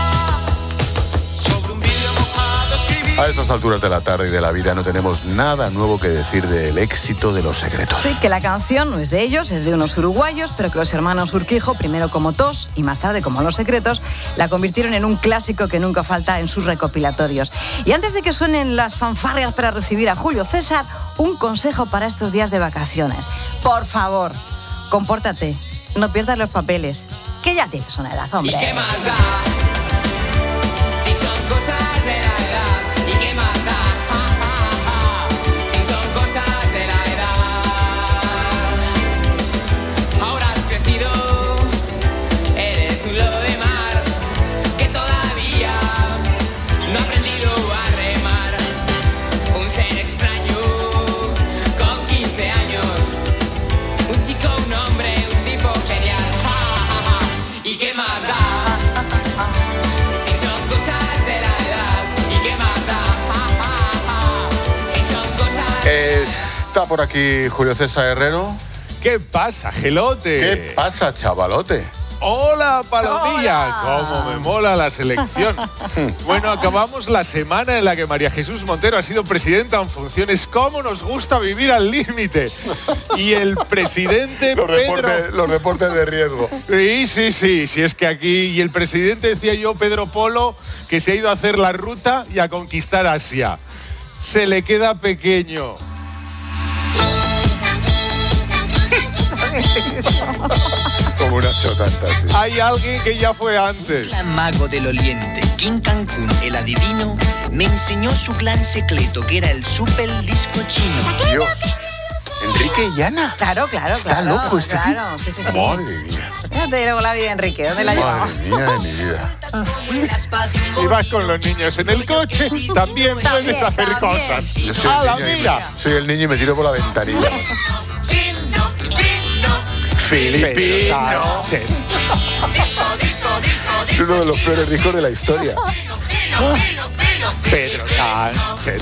Sobre un vidrio mojado escribí. A estas alturas de la tarde y de la vida no tenemos nada nuevo que decir del éxito de Los Secretos. Sí, que la canción no es de ellos, es de unos uruguayos, pero que los hermanos Urquijo, primero como Tos y más tarde como Los Secretos, la convirtieron en un clásico que nunca falta en sus recopilatorios. Y antes de que suenen las fanfarrias para recibir a Julio César, un consejo para estos días de vacaciones. Por favor, compórtate, no pierdas los papeles, que ya tienes una edad, hombre. ¿Y qué más da? Si está por aquí Julio César Herrero. ¿Qué pasa, gelote? ¿Qué pasa, chavalote? ¡Hola, Palomilla! ¡Cómo me mola la selección! Bueno, acabamos la semana en la que María Jesús Montero ha sido presidenta en funciones. ¡Cómo nos gusta vivir al límite! Y el presidente los deportes de riesgo. Sí, es que aquí... Y el presidente, decía yo, Pedro Polo, que se ha ido a hacer la ruta y a conquistar Asia. Se le queda pequeño. Como una chotanta. Hay alguien que ya fue antes. El mago del Oriente, King Cancún, el adivino, me enseñó su plan secreto, que era el super disco chino. Dios. Enrique y Ana. Claro. Está loco este tío. Claro, sí. Madre mía. Fíjate luego la vida de Enrique, ¿dónde la llevaba? Madre mía de mi vida. Y vas con los niños en el coche, también puedes hacer cosas. Yo soy ¡Hala, el niño mira! Soy el niño y me tiro por la ventanilla. Filipino. Es uno de los peores discos de la historia. Pedro Sánchez.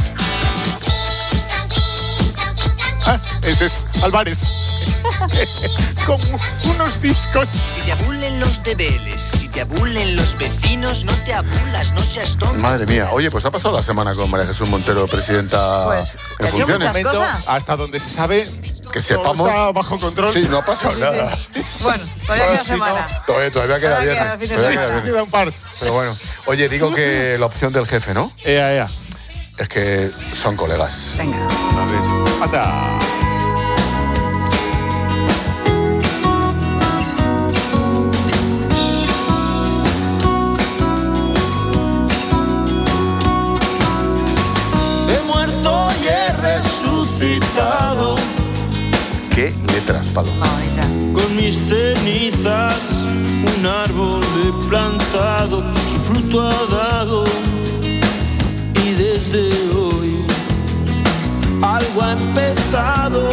Ese es Álvarez. Con unos discos. Si te abulen los deberes, si te abulen los vecinos, no te abulas, no seas tonto. Madre mía. Oye, pues ha pasado la semana con María Jesús Montero, presidenta pues, en funciones. Muchas cosas. Hasta donde se sabe que sepamos. Está bajo control. Sí, no ha pasado nada. Sí. Bueno, todavía queda semana. Todavía queda bien. Queda un par. Pero bueno, oye, digo que la opción del jefe, ¿no? Ea. Es que son colegas. Venga. A ver. ¡Anda! Resucitado. ¿Qué letras, Palo? Con mis cenizas un árbol he plantado, su fruto ha dado y desde hoy algo ha empezado.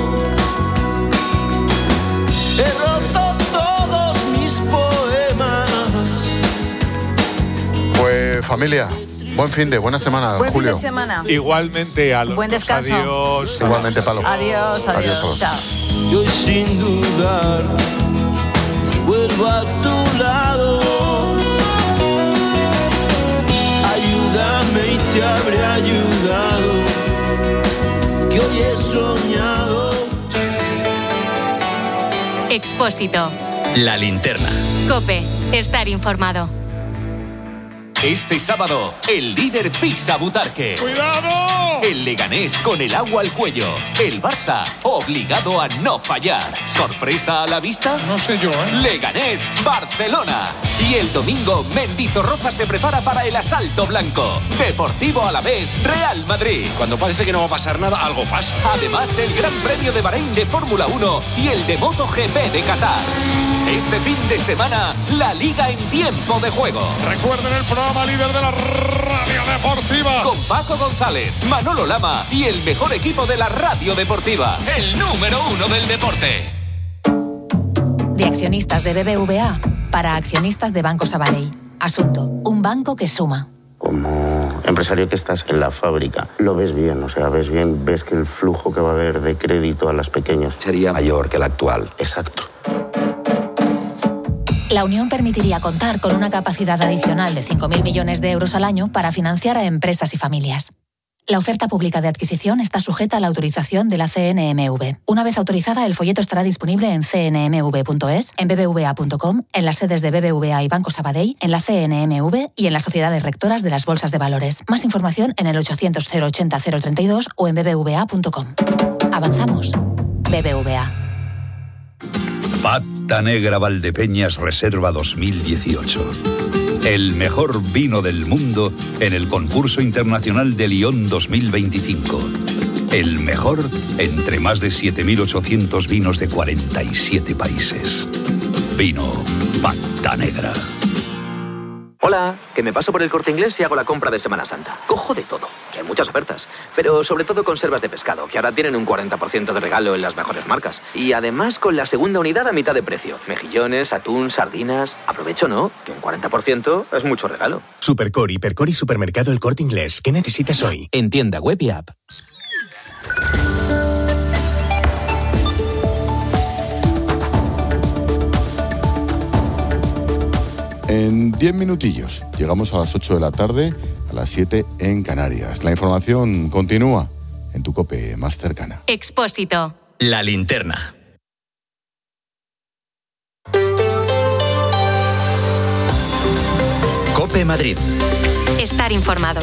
He roto todos mis poemas. Pues familia, buen fin de, buena semana, buen Julio. Fin de semana. Igualmente a los buen descanso. Adiós. Igualmente, Palo. Adiós. Chao. Y hoy sin dudar vuelvo a tu lado. Ayúdame y te habré ayudado, que hoy he soñado. Expósito. La linterna. COPE. Estar informado. Este sábado, el líder pisa Butarque. ¡Cuidado! El Leganés con el agua al cuello. El Barça, obligado a no fallar. ¿Sorpresa a la vista? No sé yo, ¿eh? Leganés, Barcelona. Y el domingo, Mendizorroza se prepara para el asalto blanco. Deportivo Alavés, Real Madrid. Cuando parece que no va a pasar nada, algo pasa. Además, el Gran Premio de Bahrein de Fórmula 1 y el de MotoGP de Qatar. Este fin de semana, la Liga en tiempo de juego. Recuerden el programa líder de la radio deportiva. Con Paco González, Manolo Lama y el mejor equipo de la radio deportiva. El número 1 del deporte. De accionistas de BBVA para accionistas de Banco Sabadell. Asunto: un banco que suma. Como empresario que estás en la fábrica, lo ves bien, ves que el flujo que va a haber de crédito a las pequeñas sería mayor que el actual. Exacto. La unión permitiría contar con una capacidad adicional de 5.000 millones de euros al año para financiar a empresas y familias. La oferta pública de adquisición está sujeta a la autorización de la CNMV. Una vez autorizada, el folleto estará disponible en cnmv.es, en bbva.com, en las sedes de BBVA y Banco Sabadell, en la CNMV y en las sociedades rectoras de las bolsas de valores. Más información en el 800 080 032 o en bbva.com. Avanzamos. BBVA. Pata Negra Valdepeñas Reserva 2018. El mejor vino del mundo en el concurso internacional de Lyon 2025. El mejor entre más de 7.800 vinos de 47 países. Vino Pata Negra. Hola, que me paso por el Corte Inglés y hago la compra de Semana Santa. Cojo de todo, que hay muchas ofertas, pero sobre todo conservas de pescado, que ahora tienen un 40% de regalo en las mejores marcas. Y además con la segunda unidad a mitad de precio. Mejillones, atún, sardinas... Aprovecho, ¿no? Que un 40% es mucho regalo. Supercore, Hipercore y Supermercado El Corte Inglés. ¿Qué necesitas hoy? En tienda web y app. En 10 minutillos llegamos a las 8 de la tarde, a las 7 en Canarias. La información continúa en tu COPE más cercana. Expósito. La linterna. COPE Madrid. Estar informado.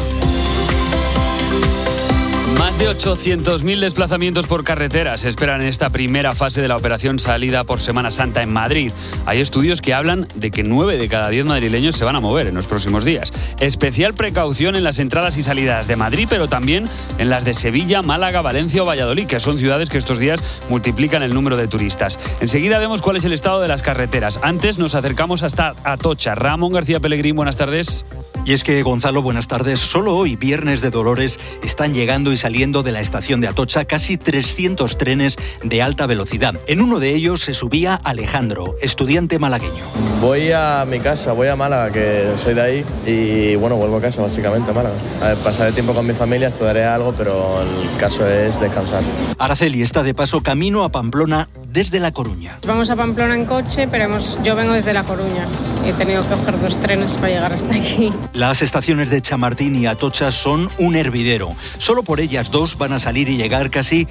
Más de 800.000 desplazamientos por carretera se esperan en esta primera fase de la operación salida por Semana Santa en Madrid. Hay estudios que hablan de que 9 de cada 10 madrileños se van a mover en los próximos días. Especial precaución en las entradas y salidas de Madrid, pero también en las de Sevilla, Málaga, Valencia o Valladolid, que son ciudades que estos días multiplican el número de turistas. Enseguida vemos cuál es el estado de las carreteras. Antes nos acercamos hasta Atocha. Ramón García Pellegrín, buenas tardes. Y es que, Gonzalo, buenas tardes. Solo hoy, Viernes de Dolores, están llegando y saliendo de la estación de Atocha casi 300 trenes de alta velocidad. En uno de ellos se subía Alejandro, estudiante malagueño. Voy a mi casa, voy a Málaga, que soy de ahí, y bueno, vuelvo a casa básicamente a Málaga. A ver, pasaré tiempo con mi familia, estudiaré algo, pero el caso es descansar. Araceli está de paso camino a Pamplona desde La Coruña. Vamos a Pamplona en coche, pero yo vengo desde La Coruña. He tenido que coger 2 trenes para llegar hasta aquí. Las estaciones de Chamartín y Atocha son un hervidero. Solo por ellas 2 van a salir y llegar casi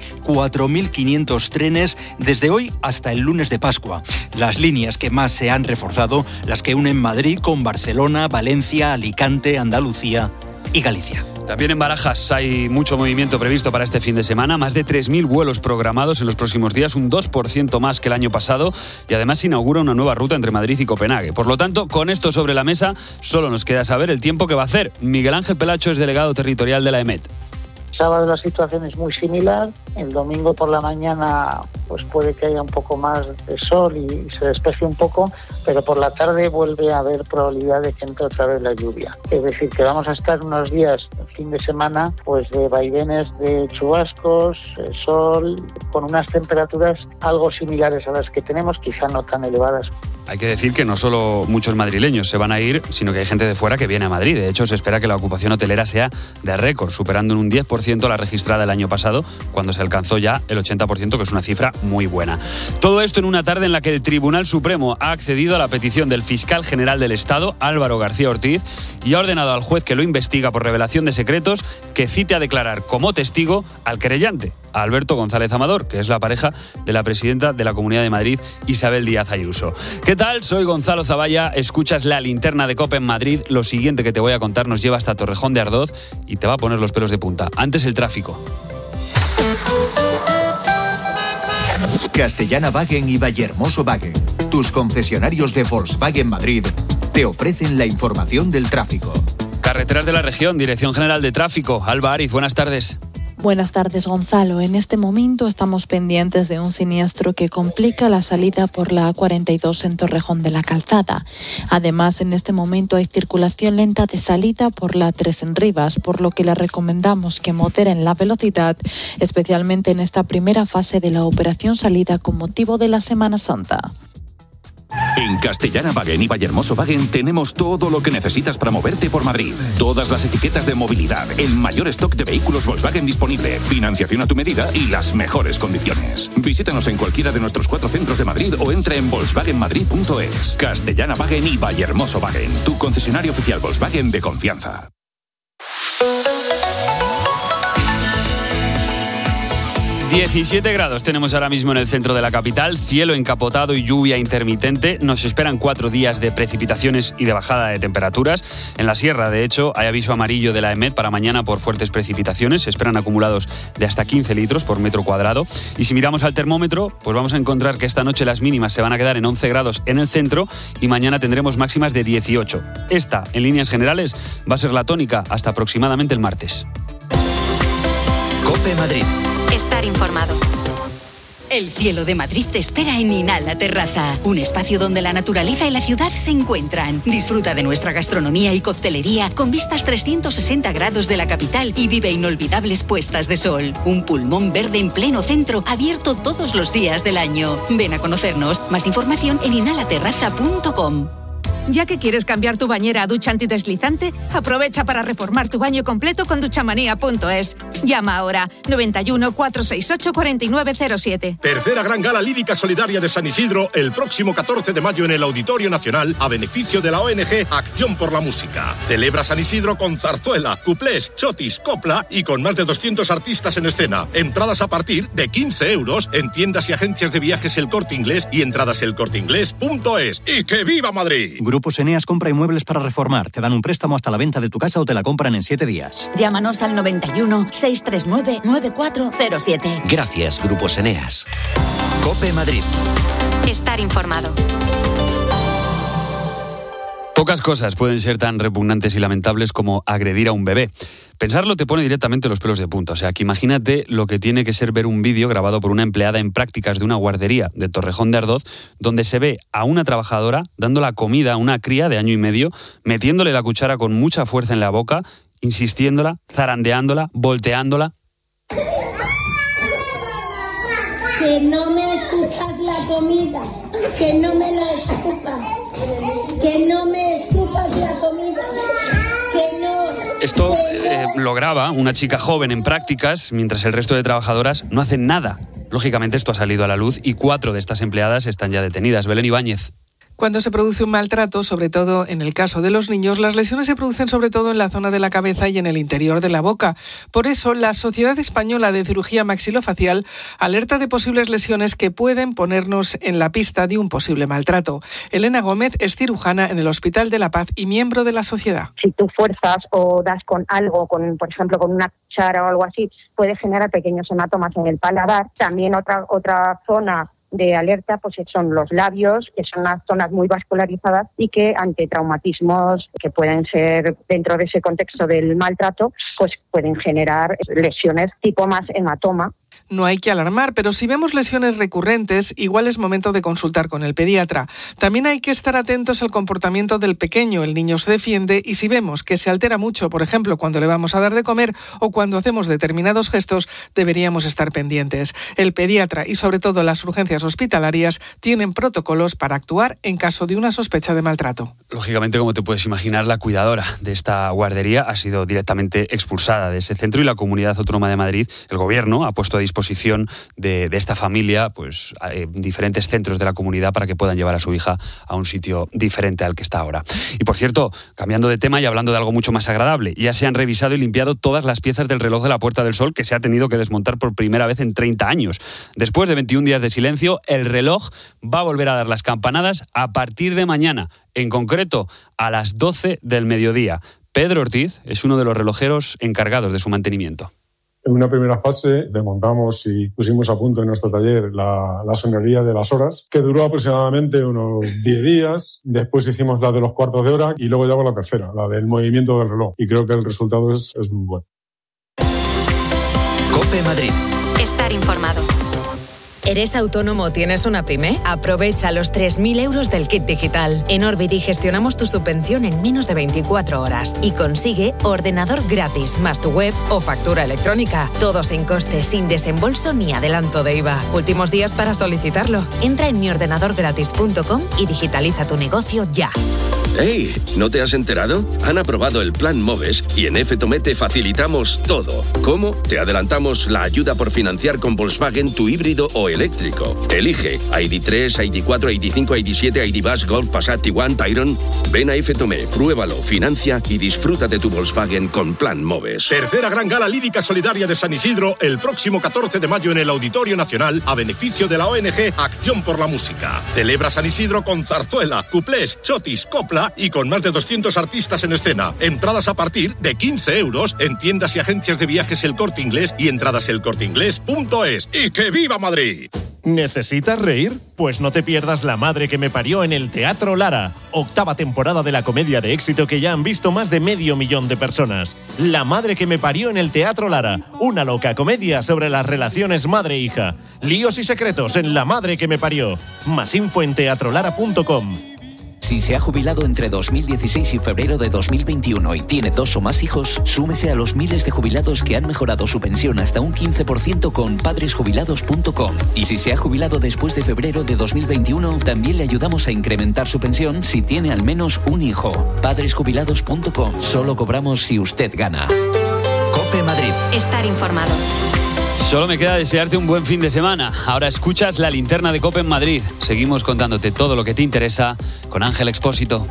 4.500 trenes desde hoy hasta el lunes de Pascua. Las líneas que más se han reforzado, las que unen Madrid con Barcelona, Valencia, Alicante, Andalucía y Galicia. También en Barajas hay mucho movimiento previsto para este fin de semana, más de 3.000 vuelos programados en los próximos días, un 2% más que el año pasado, y además se inaugura una nueva ruta entre Madrid y Copenhague. Por lo tanto, con esto sobre la mesa, solo nos queda saber el tiempo que va a hacer. Miguel Ángel Pelacho es delegado territorial de la EMET. Sábado la situación es muy similar, el domingo por la mañana pues puede que haya un poco más de sol y se despeje un poco, pero por la tarde vuelve a haber probabilidad de que entre otra vez la lluvia. Es decir, que vamos a estar unos días, fin de semana, pues de vaivenes de chubascos, sol, con unas temperaturas algo similares a las que tenemos, quizá no tan elevadas. Hay que decir que no solo muchos madrileños se van a ir, sino que hay gente de fuera que viene a Madrid. De hecho, se espera que la ocupación hotelera sea de récord, superando en un 10% la registrada el año pasado, cuando se alcanzó ya el 80%, que es una cifra muy buena. Todo esto en una tarde en la que el Tribunal Supremo ha accedido a la petición del fiscal general del Estado, Álvaro García Ortiz, y ha ordenado al juez que lo investiga por revelación de secretos que cite a declarar como testigo al querellante, a Alberto González Amador, que es la pareja de la presidenta de la Comunidad de Madrid, Isabel Díaz Ayuso. ¿Qué tal? Soy Gonzalo Zavalla, escuchas la linterna de COPE en Madrid. Lo siguiente que te voy a contar nos lleva hasta Torrejón de Ardoz y te va a poner los pelos de punta. Antes el tráfico. Castellana-Wagen y Vallehermoso-Wagen, tus concesionarios de Volkswagen Madrid, te ofrecen la información del tráfico. Carreteras de la región, Dirección General de Tráfico. Alba Ariz, buenas tardes. Buenas tardes, Gonzalo. En este momento estamos pendientes de un siniestro que complica la salida por la A42 en Torrejón de la Calzada. Además, en este momento hay circulación lenta de salida por la A3 en Rivas, por lo que le recomendamos que moderen la velocidad, especialmente en esta primera fase de la operación salida con motivo de la Semana Santa. En Castellana-Wagen y Vallehermoso-Wagen tenemos todo lo que necesitas para moverte por Madrid. Todas las etiquetas de movilidad, el mayor stock de vehículos Volkswagen disponible, financiación a tu medida y las mejores condiciones. Visítanos en cualquiera de nuestros 4 centros de Madrid o entra en volkswagenmadrid.es. Castellana-Wagen y Vallehermoso-Wagen, tu concesionario oficial Volkswagen de confianza. 17 grados tenemos ahora mismo en el centro de la capital, cielo encapotado y lluvia intermitente. Nos esperan 4 días de precipitaciones y de bajada de temperaturas. En la sierra, de hecho, hay aviso amarillo de la EMET para mañana por fuertes precipitaciones. Se esperan acumulados de hasta 15 litros por metro cuadrado. Y si miramos al termómetro, pues vamos a encontrar que esta noche las mínimas se van a quedar en 11 grados en el centro y mañana tendremos máximas de 18. Esta, en líneas generales, va a ser la tónica hasta aproximadamente el martes. COPE Madrid. Estar informado. El cielo de Madrid te espera en Inhala Terraza, un espacio donde la naturaleza y la ciudad se encuentran. Disfruta de nuestra gastronomía y coctelería con vistas 360 grados de la capital y vive inolvidables puestas de sol. Un pulmón verde en pleno centro, abierto todos los días del año. Ven a conocernos. Más información en inhalaterraza.com. Ya que quieres cambiar tu bañera a ducha antideslizante, aprovecha para reformar tu baño completo con duchamanía.es. Llama ahora 91 468 4907. Tercera gran gala lírica solidaria de San Isidro el próximo 14 de mayo en el Auditorio Nacional a beneficio de la ONG Acción por la Música. Celebra San Isidro con zarzuela, cuplés, chotis, copla y con más de 200 artistas en escena. Entradas a partir de 15 euros en tiendas y agencias de viajes El Corte Inglés y entradas elcorteinglés.es. ¡Y que viva Madrid! Grupos Eneas compra inmuebles para reformar. Te dan un préstamo hasta la venta de tu casa o te la compran en 7 días. Llámanos al 91 639 9407. Gracias, Grupos Eneas. COPE Madrid. Estar informado. Pocas cosas pueden ser tan repugnantes y lamentables como agredir a un bebé. Pensarlo te pone directamente los pelos de punta. O sea, que imagínate lo que tiene que ser ver un vídeo grabado por una empleada en prácticas de una guardería de Torrejón de Ardoz, donde se ve a una trabajadora dando la comida a una cría de 1 año y medio, metiéndole la cuchara con mucha fuerza en la boca, insistiéndola, zarandeándola, volteándola. Que no me escupas la comida, que no me la escupas, que no me escupas la comida, que no... Esto lo graba una chica joven en prácticas, mientras el resto de trabajadoras no hacen nada. Lógicamente esto ha salido a la luz y 4 de estas empleadas están ya detenidas. Belén Ibáñez. Cuando se produce un maltrato, sobre todo en el caso de los niños, las lesiones se producen sobre todo en la zona de la cabeza y en el interior de la boca. Por eso, la Sociedad Española de Cirugía Maxilofacial alerta de posibles lesiones que pueden ponernos en la pista de un posible maltrato. Elena Gómez es cirujana en el Hospital de la Paz y miembro de la sociedad. Si tú fuerzas o das con algo, por ejemplo con una cuchara o algo así, puede generar pequeños hematomas en el paladar. También otra zona de alerta pues son los labios, que son unas zonas muy vascularizadas y que ante traumatismos que pueden ser dentro de ese contexto del maltrato, pues pueden generar lesiones tipo más hematoma. No hay que alarmar, pero si vemos lesiones recurrentes, igual es momento de consultar con el pediatra. También hay que estar atentos al comportamiento del pequeño. El niño se defiende y si vemos que se altera mucho, por ejemplo, cuando le vamos a dar de comer o cuando hacemos determinados gestos, deberíamos estar pendientes. El pediatra y sobre todo las urgencias hospitalarias tienen protocolos para actuar en caso de una sospecha de maltrato. Lógicamente, como te puedes imaginar, la cuidadora de esta guardería ha sido directamente expulsada de ese centro y la Comunidad Autónoma de Madrid, el Gobierno, ha puesto a disposición de esta familia pues diferentes centros de la comunidad para que puedan llevar a su hija a un sitio diferente al que está ahora. Y por cierto, cambiando de tema y hablando de algo mucho más agradable, ya se han revisado y limpiado todas las piezas del reloj de la Puerta del Sol que se ha tenido que desmontar por primera vez en 30 años. Después de 21 días de silencio, el reloj va a volver a dar las campanadas a partir de mañana, en concreto a las 12 del mediodía. Pedro Ortiz es uno de los relojeros encargados de su mantenimiento. En una primera fase desmontamos y pusimos a punto en nuestro taller la sonería de las horas, que duró aproximadamente unos 10 días. Después hicimos la de los cuartos de hora y luego ya la tercera, la del movimiento del reloj. Y creo que el resultado es muy bueno. COPE Madrid. Estar informado. ¿Eres autónomo o tienes una pyme? Aprovecha los 3.000 euros del kit digital. En Orbity gestionamos tu subvención en menos de 24 horas y consigue ordenador gratis, más tu web o factura electrónica. Todo sin coste, sin desembolso ni adelanto de IVA. Últimos días para solicitarlo. Entra en miordenadorgratis.com y digitaliza tu negocio ya. ¡Hey! ¿No te has enterado? Han aprobado el Plan MOVES y en FTOME te facilitamos todo. ¿Cómo? Te adelantamos la ayuda por financiar con Volkswagen tu híbrido o eléctrico. Elige ID3, ID4, ID5, ID7, ID Buzz, Golf, Passat, Tiguan, Tayron. Ven a FTOME, pruébalo, financia y disfruta de tu Volkswagen con Plan MOVES. Tercera gran gala lírica solidaria de San Isidro el próximo 14 de mayo en el Auditorio Nacional a beneficio de la ONG Acción por la Música. Celebra San Isidro con zarzuela, cuplés, chotis, copla y con más de 200 artistas en escena. Entradas a partir de 15 euros en tiendas y agencias de viajes El Corte Inglés y entradas elcorteinglés.es. ¡Y que viva Madrid! ¿Necesitas reír? Pues no te pierdas La madre que me parió en el Teatro Lara. 8ª temporada de la comedia de éxito que ya han visto más de 500.000 de personas. La madre que me parió en el Teatro Lara. Una loca comedia sobre las relaciones madre-hija. Líos y secretos en La madre que me parió. Más info en teatrolara.com. Si se ha jubilado entre 2016 y febrero de 2021 y tiene 2 o más hijos, súmese a los miles de jubilados que han mejorado su pensión hasta un 15% con padresjubilados.com. Y si se ha jubilado después de febrero de 2021, también le ayudamos a incrementar su pensión si tiene al menos un hijo. Padresjubilados.com. Solo cobramos si usted gana. COPE Madrid. Estar informado. Solo me queda desearte un buen fin de semana. Ahora escuchas la linterna de COPE en Madrid. Seguimos contándote todo lo que te interesa con Ángel Expósito.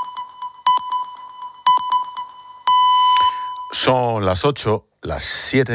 Son las 8, las 7.